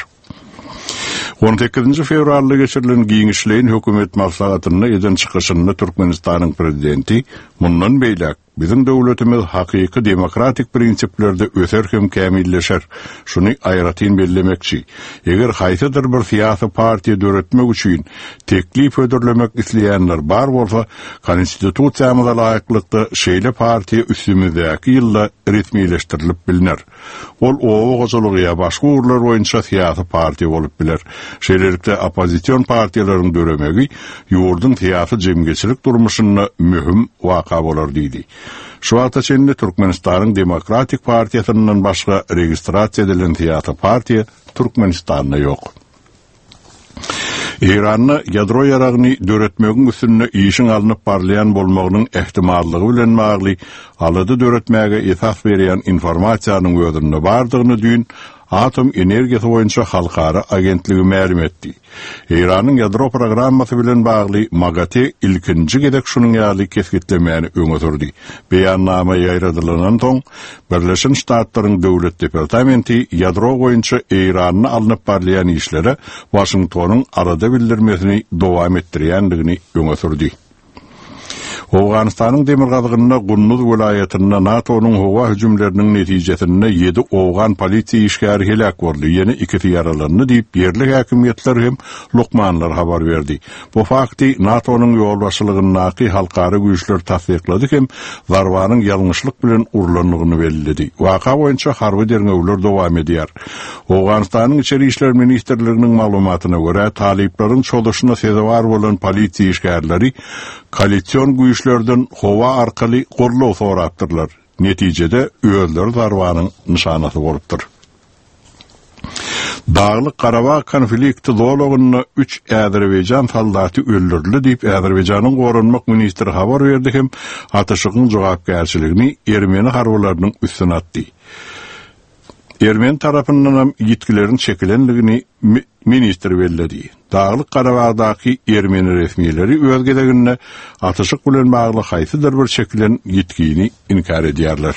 18 fevralda geçirilen giňişleýin hökümet maslahatyny eden çykyşyny Türkmenistanyň prezidenti mundan beýlek bizim döwletimiz hakyky demokratik prinsiplerde öser hem kämilleşer. Şuny aýratyn bellemekçi. Eger haýsydyr bir syýasy partiýa döretmek üçin teklip ödürlemek isleýänler bar bolsa, konstitusiýamyza laýyklykda şeýle partiýa üstümizdäki ýylda resmileşdirilip bilinir. Ol owa goşulugyna başga urlar boýunça syýasy partiýa bolup biler. Şeýlelikde opozisiýon partiýalarynyň döremegi ýurdun syýasy jemgyçilik durmuşyna mühim waka bolar diýdi. Şu wagta içinde Türkmenistanyň Demokratik Partiýasynyň başga registrasiýa edilen syýasy partiýa Türkmenistanda ýok. İran'ı ýadro ýaragyny döretmegiň üstünde işin alınıp barlayan bolmagynyň ehtimallygy bilen bagly alady döretmäge esas berýän informasiýanyň öýdürine bardygyny düýün Atom Energiýasy boýunça halkara agentligi ma'lum etdi. İranyň ýadro programmasy bilen bagly MAGATE ilkinji gedek şunyň ýaly kesgitlemeni öňe sürdi. Beýannama ýaýradylanan soň Birleşen Ştatlaryň döwlet departamenti ýadro boýunça İranyň alınıp barlayan işlere Washingtonyň arada bildirmesini dowam etdirýändigini öňe sürdi. Awganistanyň demir gazygyna Gunnuz welaýatyna NATO'nun howa hüjümleriniň netijesinde 7 Awgan polisiýa işgäri helak boldy. Ýene 2 ýaralandy diýip yerli häkimetler hem lukmanlar habar berdi. Bu fakty NATO'nun ýolbaşçylygyny halkara güýçler tasdiklady hem zarwanyň ýalňyşlyk bilen urlanlygyny bellädi. Waka boýunça harby derňewler dowam edýär. Awganistanyň içeri işler ministrliginiň maglumatyna görä taliplaryň çoluşyna sezewar bolan polisiýa işgärleri koalisiýon güýçlerden howa arkaly gorlaw sorapdyrlar. Netijede öýler zarwanyň nişanasy bolupdyr. Dağlyk Qarabağ konflikti dolagyny 3 Azerbaýjan soldaty öldürdi diýip Azerbaýjanyň gorunmak ministri habar berdi hem ataşygyň jogapkärçiligini Ermeni harbalarynyň üstüne atdy. Ermeni tarapyndan ýetkilerin çekilenligini ministr belledi. Dağlyk Qarabağdaky Ermeni resmiýetleri öz gedeginde ataşyk bilen bagly haýsydyr bir çekilen ýetkini inkar edýärler.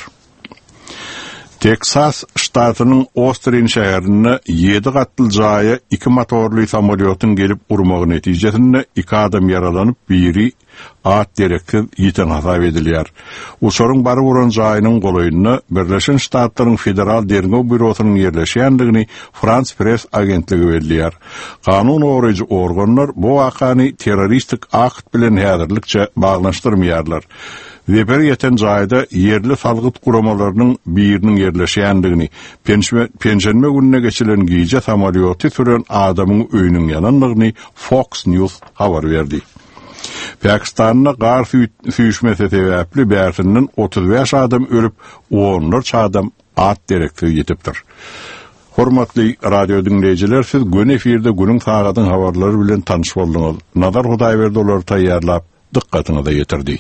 Texas ştatynyň Austin şäherine 7 gatly jaýa 2 motorly samolýotyň gelip urmagy netijesinde 2 adam yaralanyp, biri at direktiv ýeten hasap edilýär. Uçaryň bary vuran jaýynyň golaýyna Birleşen Ştatlaryň Federal Derňew Bürosynyň ýerleşýändigini France Press agentligi belliýär. Kanun oryjy organlar bu wakany terroristik akt bilen häzirlikçe baglanşdyrmaýarlar. Weber ýeten jaýda yerli salgyt guramalarynyň biriniň ýerleşýändigini, penjenme gününe geçilen giýje samolýoty süren adamyň öýüniň ýananlygyny Fox News habar berdi. Pakistanyň gar süýşmesi sebäpli bärsinden 35 adam ölüp, 10 adam at direktiw ýetipdir. Hormatly radio dinleýijiler, siz gün efirde günüň sagatyň habarlary bilen tanış bolduňyz. Nazar Hudaýberdi olary taýýarlap dikkatiňize ýetirdi.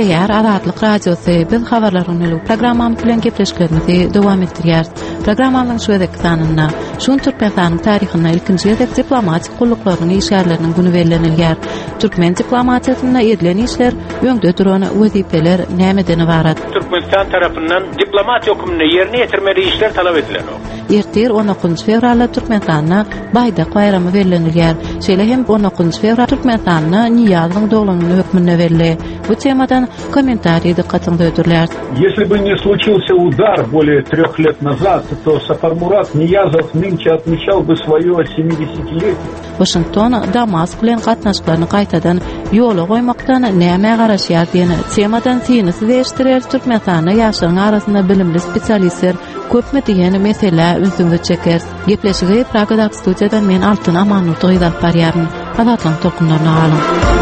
Ýer Azatlyk radiosy biz habarlaryny programmamy bilen gepleşiklerimizi dowam etdirýär. Programmanyň şuwedeki sanyna şun Türkmenistanyň taryhyna ilkinji ýerde diplomatik gulluklarynyň işgärleriniň güni bellenilýär. Türkmen diplomatiýasyna edilen işler öňde duran wezipeler nämeden ibarat? Türkmenistan tarapyndan diplomatiýa hökümini ýerine ýetirmeli işler talap edilen. Ertir 19 fevralda Türkmenistana bayda bayramy bellenilýär. Şeýle hem 19 fevral Türkmenistana Niýazyň doglunyň hökmüne berildi. Bu temadan комментарии dikkatini döydürler. Если бы не случился удар более 3 лет назад, то Сапармурат Ниязов нынче отмечал бы свое 70-летие. Washington Damask bilen gatnaşyklaryny gaýtadan ýola goýmakdan näme garaşýar diýen temadan synysy değiştirer. Türkmenistana ýaşaryň arasynda bilimli spesialistler köpme diýen mesele ünsünde çeker. Gepleşigi Pragada studiýadan men Altyn Amanurdy aýdap barýaryn. Azatlyk tokunlaryna alyn.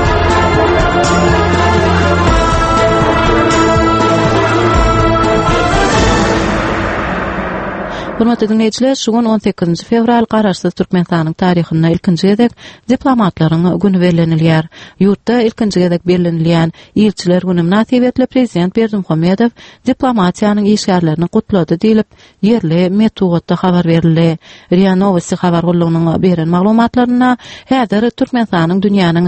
Hurmatly dinleýijiler, şugun 18 fevral garaşsyz Türkmenistanyň taryhyna ilkinji gedek diplomatlaryň güni bellenilýär. Ýurtda ilkinji gedek bellenilýän ilçiler güni münasibetli prezident Berdimuhammedow diplomatiýanyň işgärlerini gutlady diýilip, ýerli metodda habar berildi. RIA Novosti habar gullugynyň beren maglumatlaryna häzir Türkmenistanyň dünýäniň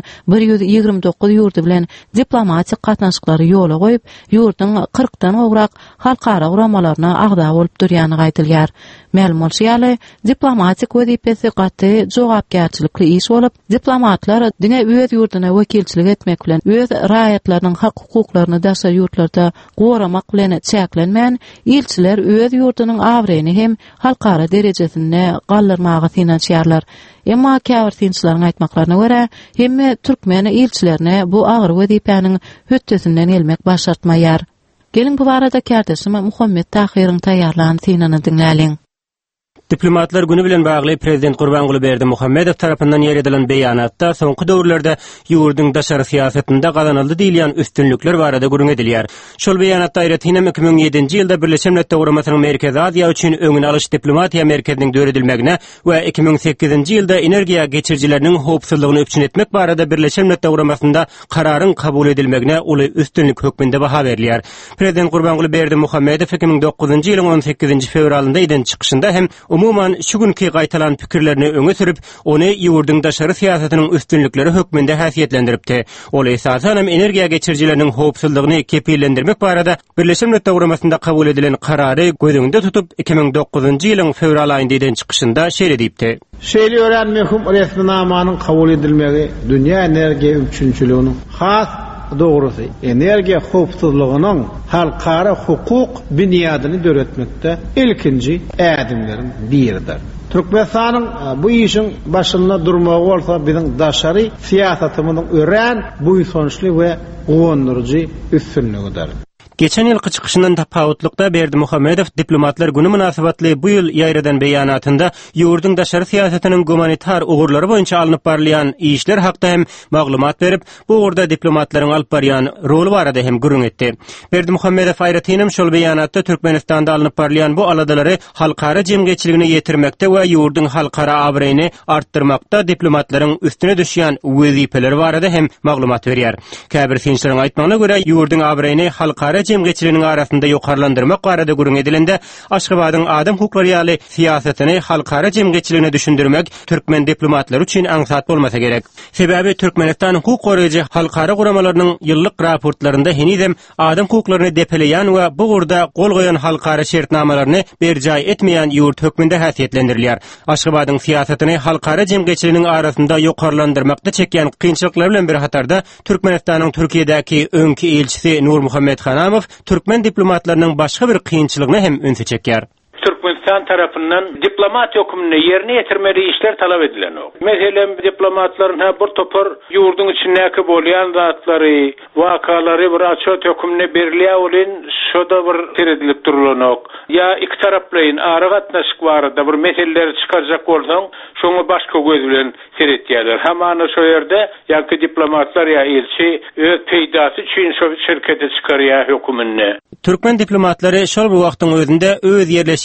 129 ýurdy bilen diplomatik gatnaşyklary ýola goýup, ýurdyň 40dan gowrak halkara guramalaryna agda bolup durýany gaýtylýar. Ma'lum bolýarly, diplomatik wezipesi gaty jogapkärçilikli iş bolup, diplomatlar diňe öz ýurduna wekilçilik etmek bilen öz raýatlarynyň hak-hukuklaryny daşa ýurtlarda goramak bilen çäklenmän, ilçiler öz ýurdunyň awreýini hem halkara derejesinde gallyrmagy finansiýarlar. Emma käwirtinçilaryň aýtmaklaryna görä, hemme türkmen ilçilerine bu agyr wezipeniň höttesinden gelmek başartmaýar. Gelin bu barada kärdeşim Muhammed Tahiryň taýýarlanan synany dinläliň. Diplomatlar günü bilen bagly Prezident Gurbanguly Berdimuhammedow tarapyndan ýeredilen beýanatda soňky döwürlerde ýurduň daşary siýasatynda gazanyldy diýilen üstünlükler barada gurun edilýär. Şol beýanatda aýratynam 2007-nji ýylda Birleşen Milletler Guramasynyň Merkezi Aziýa üçin öňüne alyş diplomatiýa merkeziniň döwredilmegine we 2008-nji ýylda energiýa geçirjileriniň howpsuzlygyny öpçün etmek barada Birleşen Milletler Guramasynda kararyň kabul edilmegine uly üstünlük hökmünde baha berilýär. Prezident Gurbanguly Berdimuhammedow 2009-njy ýylyň 18 fevralynda eden çykyşynda hem umuman şu günkü gaýtalan pikirlerini öňe sürüp, ony ýurduň daşary siýasatynyň üstünlikleri hökmünde häsiýetlendiripdi. Ol esasen hem energiýa geçirjileriniň howpsuzlygyny kepillendirmek barada Birleşen Milletler Guramasynda kabul edilen karary gözüňde tutup 2009-njy ýylyň fevral aýynda eden çykyşynda şeýle diýipdi. Şeýle öwrenmehum resminamanyň kabul edilmegi dünýä energiýa üçinçiliginiň has doğrusu energiýa howpsuzlygynyň halkara hukuk büniýadyny döretmekde ilkinji ädimleriň biridir. Türkmenistanyň bu işin başynda durmagy bolsa biziň daşary siýasatymyzyň ören bu soňçly we gowandyrjy üstünligidir. Geçen ýylky çykyşyndan tapawutlykda Berdimuhammedow diplomatlar güni münasibetli bu ýyl ýaýradan beýanatynda ýurduň daşary siýasatynyň humanitar ugurlary boýunça alınıp barylýan işler hakda hem maglumat berip, bu ugurda diplomatlaryň alyp barýan roli barada hem gurun etdi. Berdimuhammedow aýratynam şol beýanatda Türkmenistanda alınıp barylýan bu aladalary halkara jemgyýetçiligine ýetirmekde we ýurduň halkara awreýini artdyrmakda diplomatlaryň üstüne düşýän wezipeleri barada hem maglumat berýär. Käbir synçlaryň aýtmagyna görä ýurduň awreýini halkara jemgyýetçiliginiň arasynda ýokarlandyrmak barada gurun edilende Aşgabatyň adam hukuklary ýaly siýasatyny halkara jemgyýetçiligine düşündirmek türkmen diplomatlary üçin aňsat bolmasa gerek. Sebäbi Türkmenistan hukuk goraýjy halkara guramalarynyň ýyllyk raportlarynda henizem adam hukuklaryny depeleýän we bu gurda gol goýan halkara şertnamalaryny berjaý etmeýän ýurt hökmünde häsiýetlendirilýär. Aşgabatyň siýasatyny halkara jemgyýetçiliginiň arasynda ýokarlandyrmakda çekýän kynçylyklar bilen bir hatarda Türkmenistanyň Türkiýedäki öňki elçisi Nur Muhammed Hanamow Türkmen diplomatlarynyň başga bir kynçylygyny hem öňe çekýär. Türkmenistan tarafından diplomat hökmüni ýerine ýetirmeli işler talap edilen o. Meselem diplomatlaryň bir topar ýurduň içindäki bolýan zatlary, wakalary bir açyk hökmüne berilýär bolan şoda bir teredilip durulanok. Ya iki taraplaryň ara gatnaşyk barada bir meseleleri çykarjak bolsaň, şoňa başga göz bilen seretýärler. Hamana şo ýerde ýa-ki diplomatlar ýa elçi öz peýdasy üçin şo şirkete çykarýar hökmünde. Türkmen diplomatlary şol bir wagtyň özünde öz ýerleşýän ýurtlar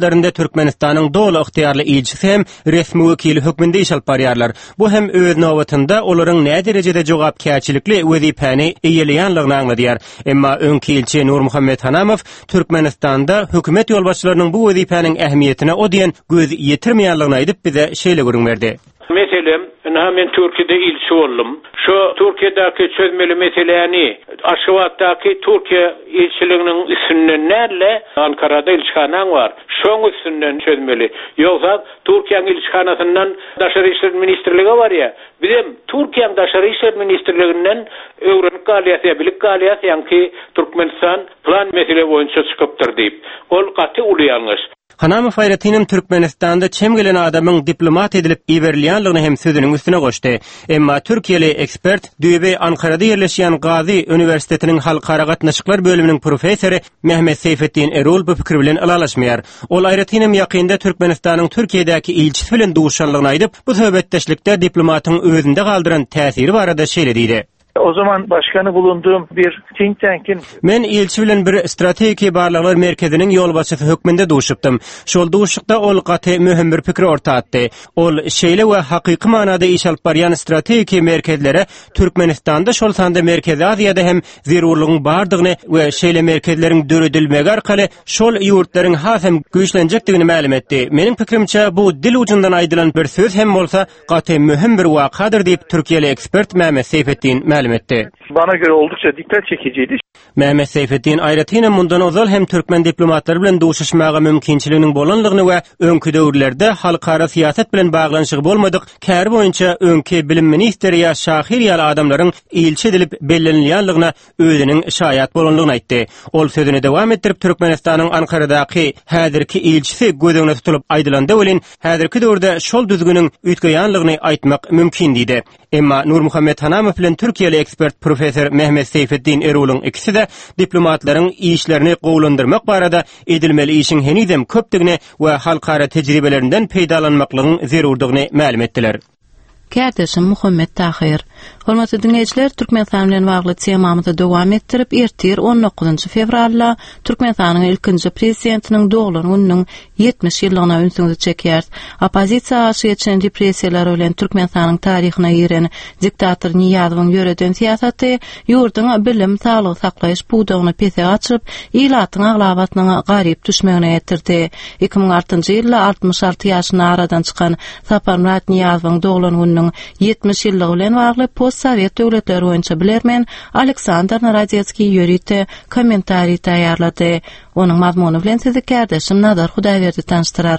diplomatlarynda Türkmenistanyň dolu ıhtiýarly ilçisi hem resmi wekili hökmünde iş alyp barýarlar. Bu hem öz nowatynda olaryň näme derejede jogapkärçilikli wezipany eýeleýänligini aňladýar. Emma öňki ilçi Nur Muhammed Hanamow Türkmenistanda hökümet ýolbaşçylarynyň bu wezipanyň ähmiýetine o diýen göz ýetirmeýänligini aýdyp bize şeýle görünberdi. Meselem, men Türkiýede ilçi boldum. Şu Türkiýedäki çözmeli meseleni Aşgabatdaky Türkiýe ilçiliginiň üstünden näle Ankara'da ilçihanaň bar. Şoň üstünden çözmeli. Ýogsa Türkiýanyň ilçihanasyndan Daşary işler ministrligi bar ýa. Bizim Türkiýanyň Daşary işler ministrliginden öwrenip galýasy, bilik galýasy ýa-ki Türkmenistan plan mesele boýunça çykypdyr diýip. Ol gaty ulýangyş. Hanamow aýratynam Türkmenistanda çem gelen adamyň diplomat edilip iberilýänligini hem sözüniň üstüne goşdy. Emma Türkiýeli ekspert Düýbe Ankara'da ýerleşýän Gazi Üniversitetiniň halkara gatnaşyklar bölüminiň professory Mehmet Seyfetdin Erol bu pikir bilen alalaşmaýar. Ol aýratynam ýakynda Türkmenistanyň Türkiýedäki ilçisi bilen duşanlygyny aýdyp, bu söhbetdeşlikde diplomatyň özünde galdyran täsiri barada şeýle diýdi. O zaman başkanı bulunduğum bir think tank'in men ilçi bilen bir strategi barlyklar merkeziniň ýolbaşçysy hökmünde duşupdym. Şol duşukda ol gaty möhüm bir pikir ortatdy. Ol şeýle we hakyky manada iş alyp barýan strategi merkezlere Türkmenistanda şol sanda Merkezi Aziýada hem zerurlygyň bardygyny we şeýle merkezleriň döredilmegi arkaly şol ýurtlaryň hasam güýçlenjekdigini ma'lum etdi. Meniň pikirimçe bu dil ucundan aýdylan bir söz hem bolsa gaty möhüm bir wakadyr diýip Türkiýeli ekspert Mehmet Seyfetdin etti. Bana göre oldukça dikkat çekiciydi. Mehmet Seyfetdin aýratynam mundan ozal hem Türkmen diplomatlary bilen duşuşmaga mümkinçiliginiň bolanlygyny we öňkü döwürlerde halkara siýaset bilen baglanşygy bolmadyk. Kär boýunça öňkü bilim ministeri ýa şahir ýaly adamlaryň ilçi edilip bellenilýänligine özüniň şaýat bolanlygyny aýtdy. Ol sözüne dowam etdirip Türkmenistanyň Ankara'daky häzirki ilçisi gözüňe tutulyp aýdylanda welin häzirki döwürde şol düzgüniň üýtgeýänligini aýtmak mümkin diýdi. Emma Nur Muhammed Hanamow bilen Türkiýeli ekspert professor Mehmet Seyfetdin Erol'un ikisi de diplomatlaryň işlerini gowlandyrmak barada edilmeli işin henidem köpdigini we halkara tejribelerinden peýdalanmaklygyň zerurdygyny ma'lum etdiler. Kärdeşim Muhammed Tahir. Hormatly dinleýijiler, Türkmenistan bilen bagly temamyzy dowam etdirip, ertir 19 fevralda Türkmenistanyň ilkinji prezidentiniň doglan gününiň 70 ýyllygyna ünsüňizi çekýär. Opozisiýa aşyýan depressiýalar bilen Türkmenistanyň taryhyna giren diktator Niýazowyň ýöreden siýasaty ýurduň bilim, saglyk saklaýyş budagyny pese açyp, ilatyň aglabatynyň garyp düşmegine ýetirdi. 2006-njy ýylda 66 ýaşyna aradan çykan Saparmurat Niýazowyň doglan gününiň 70 ýyllygy bilen bagly post-sowet döwletleri boýunça bilermen Aleksandr Narodetskiy ýörite kommentari taýýarlady. Onuň mazmuny bilen sizi kärdeşim Nadar Hudaýberdi tanıştyrar.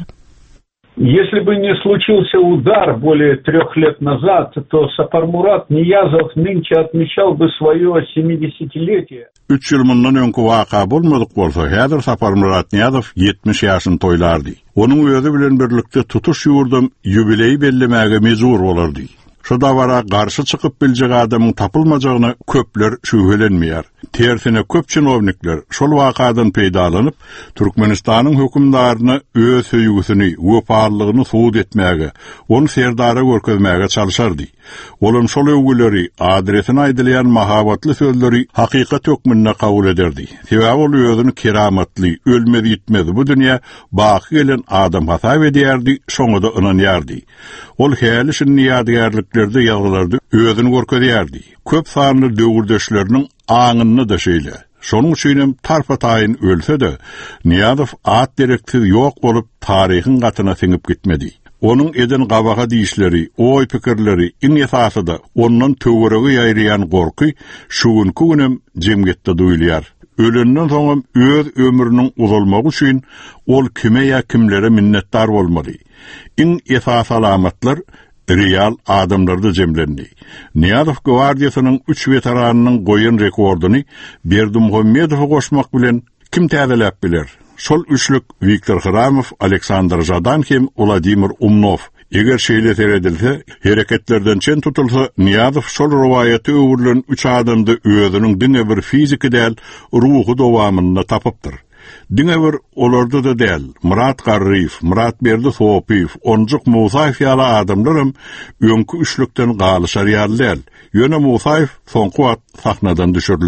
Если бы не случился удар более 3 лет назад, то Сапармурат Ниязов нынче отмечал бы свое 70-летие. 3 ýyl mundan öňkü waka bolmadyk bolsa, häzir Saparmurat Niýazow 70 ýaşyny toýlardy. Onuň özü bilen birlikde tutuş ýurdum ýubileý bellemäge mezur bolardy. Şu davara garşy çykyp biljek adamyň tapylmajagyna köpler şübhelenmeýär. Tersine köp çynownikler şol wakadan peýdalanyp Türkmenistanyň hökümdaryny öz söýgüsini, wepalygyny suwd etmäge, onu serdara görkezmäge çalyşardy. Olam şol öwgüleri adresine aýdylýan mahabatly sözleri hakykat hökmünde kabul ederdi. Sebäbi ol özüni keramatly, ölmedi gitmedi bu dünýä baky gelen adam hasap edýärdi, şoňa da ynanýardy. Ol häli şunny ýadygärliklerde ýaglardy, özüni görkezýärdi. Köp sanly döwürdeşleriniň aňyny da şeýle. Şonuň üçin hem tarpa-taýyn ölse de Niýazow at direksiz ýok bolup taryhyň gatyna siňip gitmedi. Onun eden gabaga diýişleri, oý pikirleri, in esasy da ondan töwerege ýaýrayan gorky şuňky günem jemgetde duýulýar. Ölenden soňam öz ömrüniň uzalmagy üçin ol kime ýa kimlere minnetdar bolmaly. In esas alamatlar real adamlarda jemlendi. Niýazow gwardiýasynyň 3 veteranynyň goýan rekordyny Berdimuhammedow goşmak bilen kim täzeläp biler? Şol üçlük Viktor Khramov, Aleksandr Jadankhin, Vladimir Umnov. Eger şeýle seredilse, hereketlerden çen tutulsa, Niýazow şol rowayaty öwürlen 3 adamdy özüniň diňe bir fiziki däl, ruhy dowamynda tapypdyr. Diňe bir olarda da däl, Murat Garriýew, Murat Berdi Sopiýew, Onjuk Musaýew ýaly adamlarym öňkü üçlükden galyşar ýaly däl. Ýöne Musaýew soňky wagt sahnadan düşürildi.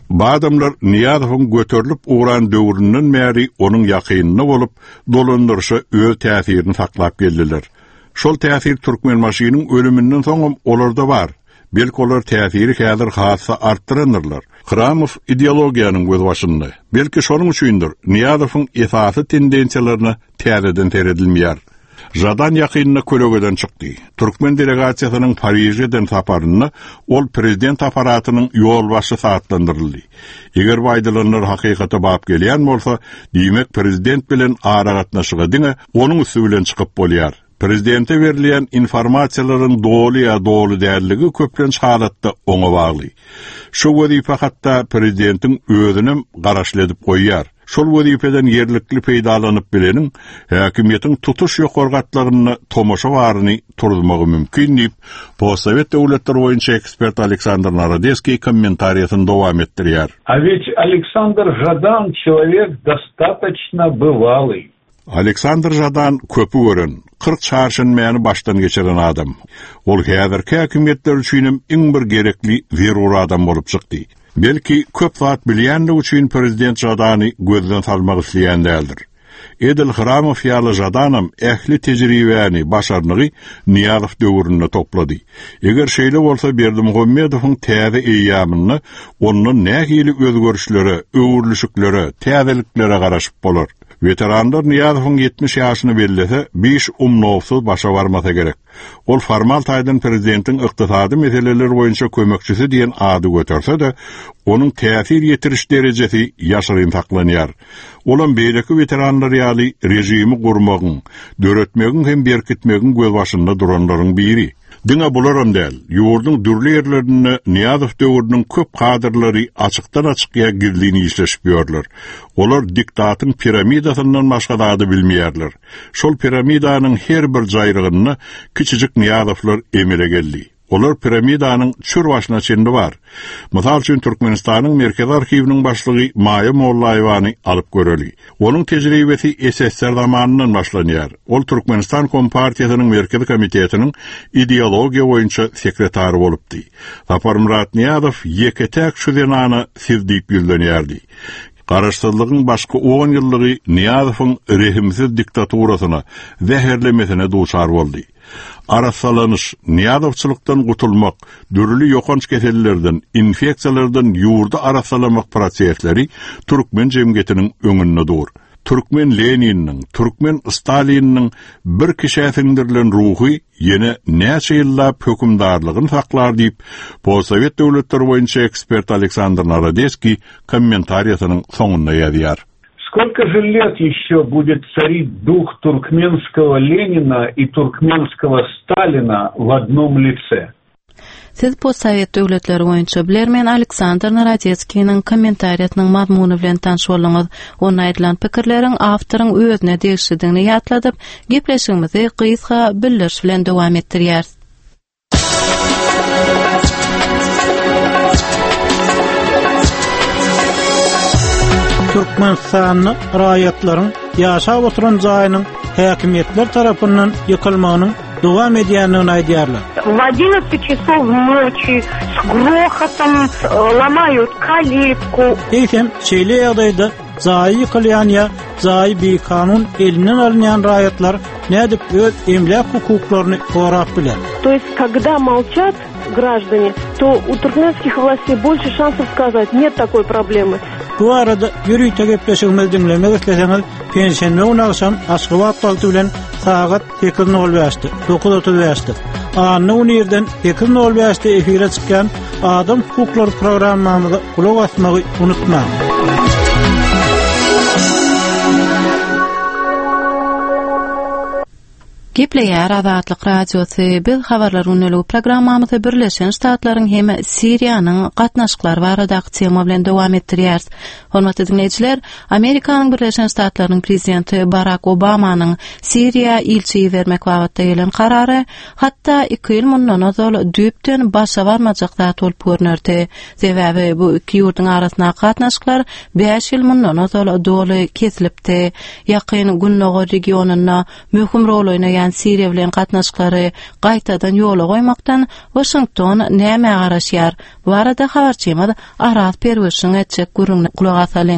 Bu adamlar Niyazow'un götürülüp uğran döwründen märi onun yakynyny bolup dolandyrşa öz täsirini saklap geldiler. Şol täsir Türkmenmaşynyň ölümünden soň olarda bar. Belki olar täsiri häzir hassa artdyrarlar. Khramow ideologiýanyň göz başynda. Belki şonuň üçindir Niyazow'un esasy tendensiýalaryny täzeden teredilmeýär. Jadan yakynyna kölөгeden çykdy. Türkmen delegasiýasynyň Parijden saparyny ol prezident aparatynyň ýol başy saatlandyryldy. Eger baýdalanlar hakykata bap gelýän bolsa, diýmek prezident bilen ara gatnaşygy diňe onuň üstü bilen çykyp bolýar. Prezidente berilýän informasiýalaryň dogry ýa dogry dälligi köplenç halatda oňa bagly. Şu wezife hatda prezidentiň özüne garaşly edip goýýar. Şol wezifeden yerlikli peýdalanyp bileniň häkimiýetiň tutuş ýokargatlaryny tomoşa baryny turdurmagy mümkin diýip, Postsovet döwletleri boýunça ekspert Aleksandr Narodецкий комментариясын dowam etdirýär. А ведь Александр Жадан человек достаточно бывалый. Aleksandr Jadan köpü gören, 40 çarşyn mäni başdan geçiren adam. Ol häzirki häkimiýetler üçin iň bir gerekli zerur adam bolup çykdy. Belki köp wagt bilýänligi üçin prezident Jadany gözden salmak isleýän däldir. Edil Khramow ýaly Jadanam ähli tejribäni, başarnygy Niyazow döwründe toplady. Eger şeýle bolsa Berdimuhammedowyň täze eýýamyny onuň nähili özgörüşlere, öwürlüşüklere, täzeliklere garaşyp bolar. Veteranlar Niyazowyň 70 ýaşyny bellese, 5 umnowsuz başa barmasa gerek. Ol formal taýdan prezidentiň ykdysady meseleler boýunça kömekçisi diýen ady götürse-de, onuň täsir ýetiriş derejesi ýaşyryn saklanýar. Olan beýleki veteranlar ýaly rejimi gurmagyň, döretmegiň hem berkitmegiň göz başynda duranlaryň biri. Diňe bularam däl, ýurduň dürli ýerlerinde Niyazow döwrüniň köp kadrlary açykdan açykya girdiğini işleşip ýörler. Olar diktatyň piramidasyndan başga dady bilmeýärler. Şol piramidanyň her bir jaýrygyny kiçijik Niyazowlar emele geldi. Olar piramidanyň çür başyna çendi bar. Mysal üçin Türkmenistanyň Merkez Arkiwiniň başlygy Maýa Mollaýewany alyp göreli. Onuň tejribesi SSR zamanyndan başlanýar. Ol Türkmenistan Kompartiýasynyň Merkezi Komitetiniň ideologiýa boýunça sekretary bolupdy. Saparmurat Niyazow ýeketäk şu denany sizdip ýüldenýärdi. Garaşsyzlygyň başga 10 ýyllygy Niyazowyň rehimsiz diktaturasyna, zäherlemesine duçar boldy. Arasalanyş, Niyazowçylykdan gutulmak, dürli ýokanç kesellerden, infeksiýalardan ýurda arasalamak prosesleri Türkmen jemgyýetiniň öňünde dur. Türkmen Leniniň, Türkmen Staliniň bir kişäsindirlen ruhy ýene näçe ýyllap hökümdarlygyny saklar diýip, Postsovet döwletleri boýunça ekspert Aleksandr Narodецкий kommentariýasynyň soňunda ýazýar. Сколько же лет еще будет царить дух туркменского Ленина и туркменского Сталина в одном лице? Siz Postsovet döwletleri boýunça bilermen Aleksandr Narodецкийniň kommentariýasynyň mazmuny bilen tanış bolňyz. Onuň aýdylan pikirleriň awtoryň özüne degişdigini ýatladyp, gepleşigimizi gysga bildiriş bilen dowam etdirýär. Türkmenistanyň raýatlaryň ýaşap oturan jaýynyň häkimiýetler tarapyndan ýykylmagynyň dowam edýändigini aýdýarlar. В 11 часов ночи с грохотом ломают калитку. Eýsem, şeýle ýagdaýda jaý ýykylýan ýa jaý beýkanun elinden alınýan raýatlar nädip öz emlak hukuklaryny gorap biler. То есть, когда молчат граждане, то у туркменских властей больше шансов сказать, нет такой проблемы. Bu arada ýürüýte gepleşigimizi dinlemek isleseňiz, pensiýa günü akşam Aşgabat wagty bilen saat 8:05, 9:35. Anny unirden 8:05 efire çykan Adam Hukuklary programmamyza kulak asmagy unutmaň. Gepleýär Azatlyk radiosy biz habarlar ünlü programmamyzy Birleşen Ştatlaryň hem Siriýanyň gatnaşyklary baradaky tema bilen dowam etdirýär. Hormatly dinleýijiler, Amerikanyň Birleşen Ştatlarynyň prezidenti Barack Obamanyň Siriýa ilçi bermek wagtda gelen karary hatda 2 ýyl mundan ozal düýpden başa barmajak zat bolup görnürdi. Sebäbi bu iki ýurduň arasyna gatnaşyklar 5 ýyl mundan ozal doly kesilipdi. Ýakyn Günnogo regionyna möhüm rol oýnaýan edilýän Siriýa bilen gatnaşyklary gaýtadan ýola goýmakdan Washington näme garaşýar? Bu arada habarçymyz Araz Perwişiň etjek gurulmagy kulak asalyň.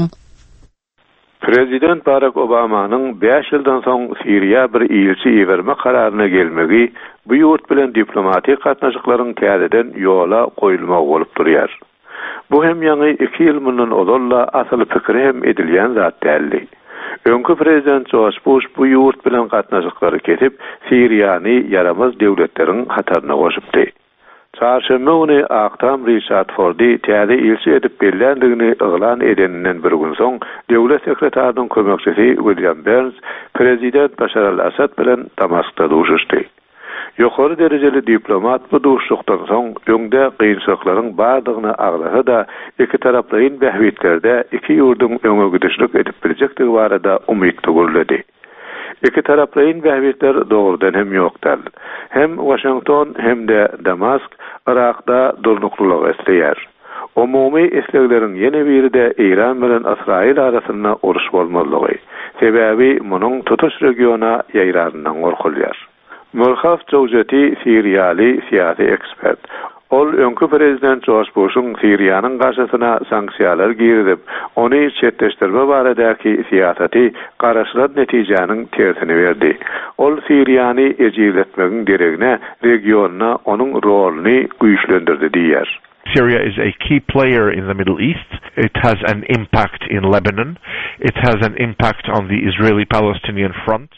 Prezident Barack Obamanyň 5 ýyldan soň Siriýa bir ýylçy ýeberme kararyna gelmegi bu ýurt bilen diplomatik gatnaşyklaryň kädeden ýola goýulmagy bolup durýar. Bu hem ýaňy 2 ýyl mundan odolla asaly pikir hem edilýän zat däldi. Öňkü prezident George Bush bu ýurt bilen gatnaşyklary kesip Siriýany yaramaz döwletleriň hataryna goşupdy. Çarşamba günü Aktam Richard Fordi täze ilçi edip beländigini ýylan edeninden bir gün soň döwlet sekretarinyň kömekçisi William Burns prezident Bashar al-Assad bilen Damaskda duşuşdy. Ýokary derejeli diplomat bu duşlukdan soň öňde gynçylyklaryň bardygyny aglasa da iki taraplaryň bähwitlerde iki ýurdun öňe gidişlik edip biljekdigi barada umyt tugurlady. İki taraplaryň bähwitler dogrudan hem ýokdal. Hem Washington hem de Damask Irakda durnuklylyk esleýär. Umumy eslegleriň ýene biri de Iran bilen Israil arasynda uruş bolmalygy. Sebäbi munyň tutuş regiona ýaýranyndan gorkulýar. Murhaf Jowjeti Siriýaly siýasy ekspert. Ol öňkü prezident George Bush'un Siriýanyň garşysyna sanksiýalar giýirip, ony çetleşdirme baradaky siýasaty garaşlar netijäniň tersini berdi. Ol Siriýany ejizletmegiň deregine regionna onuň roluny güýçlendirdi diýer. Syria is a key player in the Middle East. It has an impact in Lebanon. It has an impact on the Israeli-Palestinian front.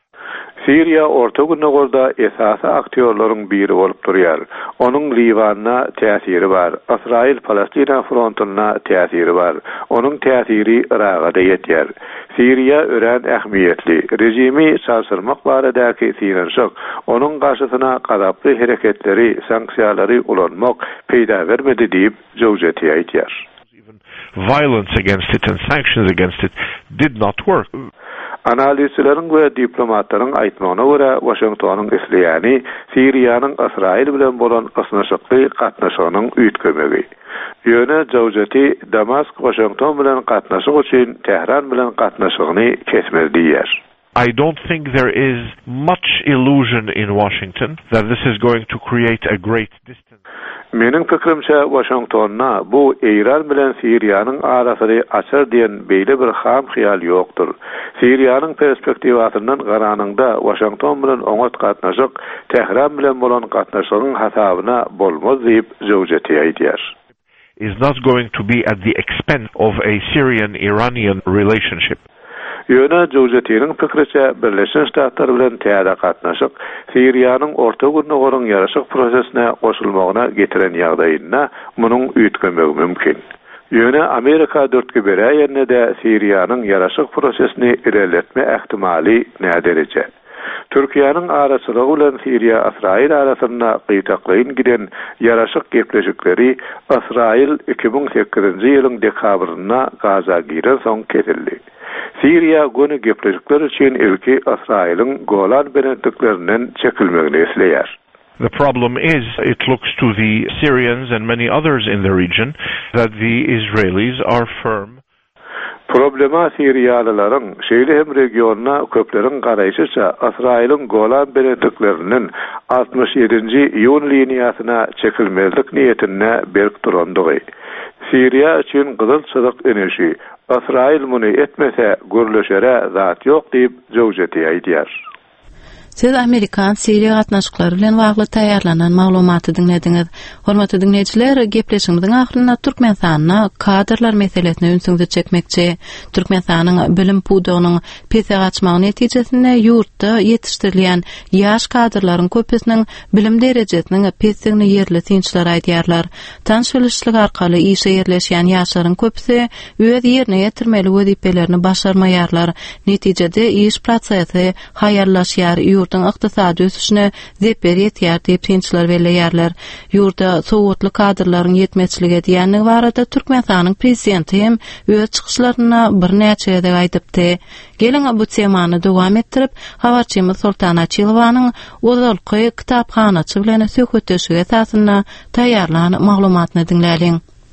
Siriýa orta günnägorda esasy aktýorlaryň biri bolup durýar. Onuň Libana täsiri bar, Israil-Palestina frontyna täsiri bar. Onuň täsiri Iraga da ýetýär. Siriýa ören ähmiýetli. Rejimi sarsyrmak baradaky synanşyk, onuň garşysyna gadaply hereketleri, sanksiýalary ulanmak peýda bermedi diýip Jowjeti aýtýar. Violence against it and sanctions against it did not work. Analizçilerin we diplomatlaryň aýtmagyna görä, Washingtonyň isleýäni Siriýanyň Israil bilen bolan gatnaşykly gatnaşygynyň üýtgemegi. Ýöne Jowjeti Damask Washington bilen gatnaşyk üçin Tehran bilen gatnaşygyny kesmeli diýer. I don't think there is much illusion in Washington that this is going to create a great distance. Meniň pikirimçe Washingtonna bu Iran bilen Siriýanyň arasyny açar diýen beýle bir ham hyýal ýokdur. Siriýanyň perspektiwatyndan garanyňda Washington bilen oňat gatnaşyk Tehran bilen bolan gatnaşygyň hasabyna bolmaz diýip Jowjeti aýdýar. Is not going to be at the expense of a Syrian-Iranian relationship. Ýöne Jowjetiň pikiriçe Birleşen Ştatlar bilen täze gatnaşyk Siriýanyň orta günnägorun ýaraşyk prosesine goşulmagyna getiren ýagdaýynda munyň üýtgemegi mümkin. Ýöne Amerika dörtki berýärne de Siriýanyň ýaraşyk prosesini ilerletme ähtimali näderece. Türkiýanyň araçylygy bilen Siriýa Israil arasynda gyýtaklaýyn giden ýaraşyk gepleşikleri Israil 2008-nji ýylyň dekabryna Gaza giren soň kesildi. Siriýa göni gepleşikler üçin ilki Israil'in Golan benetliklerinden çekilmegini esleýär. The problem is, it looks to the Syrians and many others in the region that the Israelis are firm. Problema Siriýalylaryň şeýle hem regionna köpleriň garaýşyça Israil'in Golan benetliklerinden 67-nji ýun liniýasyna çekilmezlik niýetine berk durandygy. Siriýa üçin gyzyl çyzyk enerji. Israil muny etmese görleşere zat ýok diýip Jowjeti aýdýar. Siz Amerikan Siriýa gatnaşyklary bilen bagly taýýarlanan maglumaty dinlediňiz. Hormatly dinleýijiler, gepleşigimiziň ahyrynda Türkmenistanyna kadrlar meselesine ünsüňizi çekmekçi. Türkmenistanyň bilim pudugynyň pese gaçmagy netijesinde ýurtda ýetişdirilýän ýaş kadrlaryň köpüsiniň bilim derejesiniň pesdigini ýerli synçylar aýdýarlar. Tanşylykçylyk arkaly işe ýerleşýän ýaşlaryň köpüsi öz ýerine ýetirmeli wezipelerini başarmaýarlar. Netijede iş prosesi haýallaşýar. Yurtun iqtisadi ösüşüne zeper ýetýär diýip synçylar belleýärler. Ýurtda sowatly kadrlaryň ýetmeçligi diýenligi barada Türkmenistanyň prezidenti hem öz çykyşlaryna bir näçe ýerde aýdypdy. Geliň bu temany dowam etdirip, habarçymyz Sultana Çylwanyň Ozalky kitapxanaçy bilen söhbetleşige esasynda taýýarlanan maglumatyny dinläliň.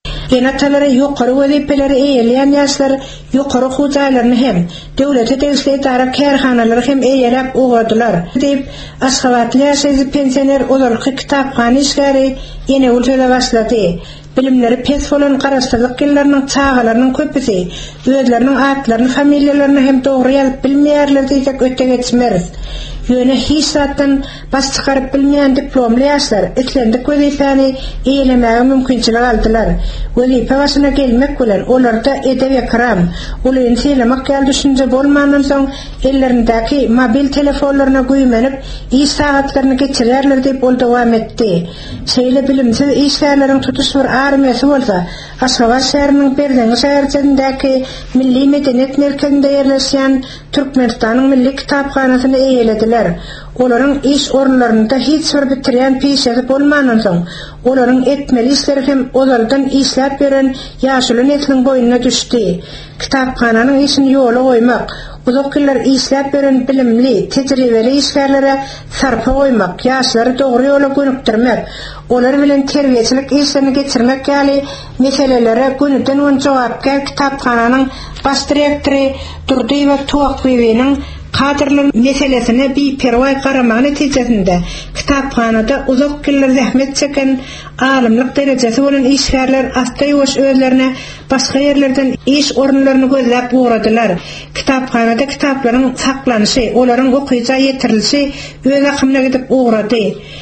Genatalara yuqarı wezipelere eýelýän ýaşlar yuqarry hujaýlaryny hem döwlete tegişli idara kärhanalary hem eýelep ugadylar diýip Aşgabatly ýaşaýy pensioner olarky kitapxana işgäri ýene ulçada başlady. Bilimleri pes bolan garaşdyrlyk ýyllarynyň çağalarynyň köpüsi özleriniň atlaryny, familiýalaryny hem dogry ýazyp bilmeýärler diýsek öte geçmeriz. Ýöne hiç zatdan bas çykaryp bilmeýän diplomly ýaşlar etlendik wezipäni eýlemäge mümkinçilik aldylar. Wezipe başyna gelmek bilen olarda edep ekran, ulyny seylemek ýaly düşünje bolmandan soň ellerindäki mobil telefonlaryna güýmenip iş saatlaryny geçirýärler diýip ol dowam etdi. Şeýle bilimsiz işlerleriň tutuş bir armiýasy bolsa, Aşgabat şäheriniň Berden şäherçesindäki Milli Medeniyet Merkezinde ýerleşýän Türkmenistanyň Milli Kitapxanasyny eýelediler. Olaryň iş orunlarynda hiç bir bitirýän peşesi bolmandan soň, olaryň etmeli işleri hem ozaldan işläp beren ýaşuly nesliniň boýuna düşdi. Kitapxananyň işini ýola goýmak, uzak ýyllar işläp beren bilimli, tejribeli işgärlere sarpa goýmak, ýaşlary dogry ýola gönükdirmek, olar bilen terbiýeçilik işlerini geçirmek ýaly meselelere günüden gün jogap berýän kitapxananyň baş direktori Durdyýew Tuwakbeýewiň kadrlar meselesine bir perway garamagy netijesinde kitapxanada uzak ýyllar zähmet çeken alimlik derejesi bolan işgärler asta-ýoş özlerine başga ýerlerden iş orunlaryny gözläp uğradylar. Kitapxanada kitaplaryň saklanyşy, olaryň okyjy ýetirilişi öz akymyna gidip uğrady.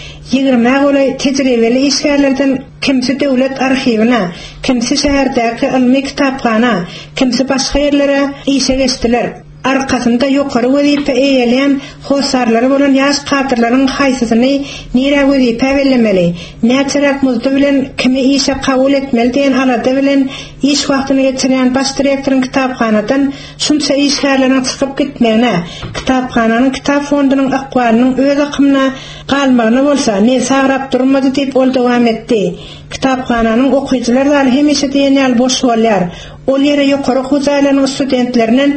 20 golay tejribeli işgärlerden kimsi döwlet arhivine, kimsi şäherdäki ilmi kitapxana, kimsi başga ýerlere işe geçdiler. Arkasında yukarı wezipe eýelýän hosarlary bolan ýaş kadrlaryň haýsysyny nire wezipe bellemeli, näçerak muzdy bilen kimi işe kabul etmeli diýen alada bilen iş wagtyny geçirýän baş direktoryň kitapxanadan şunça işgärleriň çykyp gitmegine, kitapxananyň kitap fondunyň akwalynyň öz akymyna galmagyna bolsa ne sagrap durmady diýip ol dowam etdi. Kitapxananyň okyjylar da hemişe diýen ýaly boş bolýar. Ol ýere ýokary hujaýlaryň studentlerinden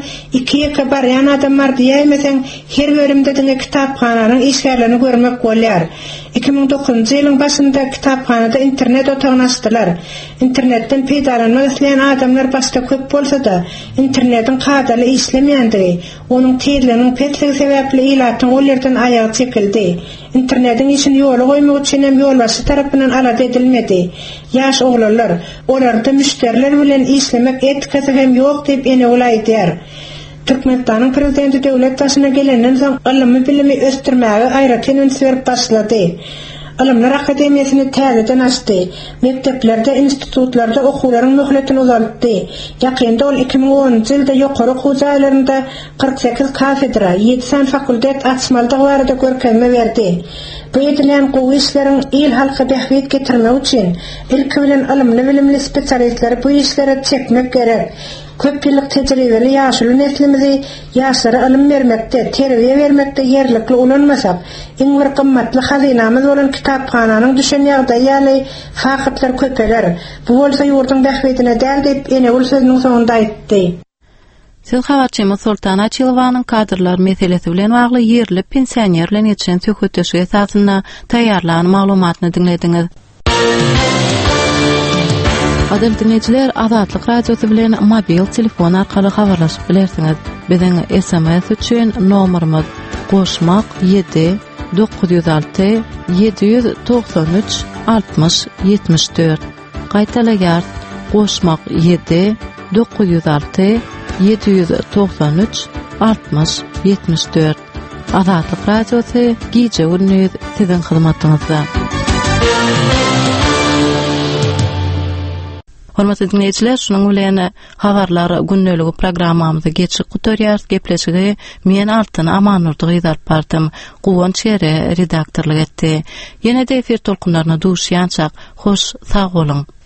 2 barýan adamlar diýmesen her bölümde diňe kitapxananyň işgärlerini görmek bolýar. 2009-njy ýylyň başynda kitapxanada internet otagyny açdylar. Internetden peýdalanmak isleýän adamlar başda köp bolsa da internetin kadaly işlemýändigi, onuň tezliginiň petligi sebäpli ilatyň ol ýerden aýagy çekildi. Internetin işini ýola goýmak üçin hem ýolbaşy tarapyndan alada edilmedi. Ýaş oglanlar, olarda müşteriler bilen işlemek etikasy hem ýok diýip ene olaýdýar. Türkmenistanyň prezidenti döwlet başyna gelenden soň ylmy bilimi ösdürmäge aýratyn ünsüp başlady. Alimler Akademiýasyny täzeden açdy. Mekteplerde, institutlarda okuwlaryň möhletini uzaltdy. Ýakynda ol 2010-njy ýylda ýokary hujaýlarynda 48 kafedra, 7 fakultet açmalydygy barada görkezme berdi. Bu edilen gowy işleriň il halka bähbit getirmek üçin ilki bilen alimli bilimli spesialistler bu işlere çekmek gerek. Köp ýyllyk tejribeli ýaşuly neslimizi ýaşlara ilim bermekde, terbiýe bermekde ýerlikli ulanmasak, iň bir gymmatly hazinamyz bolan kitapxananyň düşen ýagdaýaly fakatlar köpeler. Bu bolsa ýurduň bähbitine däl diýip ene ol sözüniň soňunda aýtdy. Siz habarçymyz Sultan Açylowanyň kadrlar meselesi bilen bagly ýerli pensioner bilen ýetişen töhütdeşi esasyna taýýarlanan maglumatyny dinlediňiz. Adil dinleyijiler, Azatlyk radiosu bilen mobil telefon arkaly habarlaşyp bilersiňiz. Biziň SMS üçin nomerimiz *7 906 793 60 74. Gaýtalaýar *7 906 793 60 74. Azatlyk radiosu gije günüňiz siziň hyzmatyňyzda. Hormatly dinleyijiler, şunuň bilen habarlar günneligi programmamyzy geçip gutarýar. Gepleşigi men Altyn Amanurdy gyzarp bardym. Guwan çere redaktorlyk etdi. Ýene-de efir tolkunlaryna duşýançak hoş sag bolun.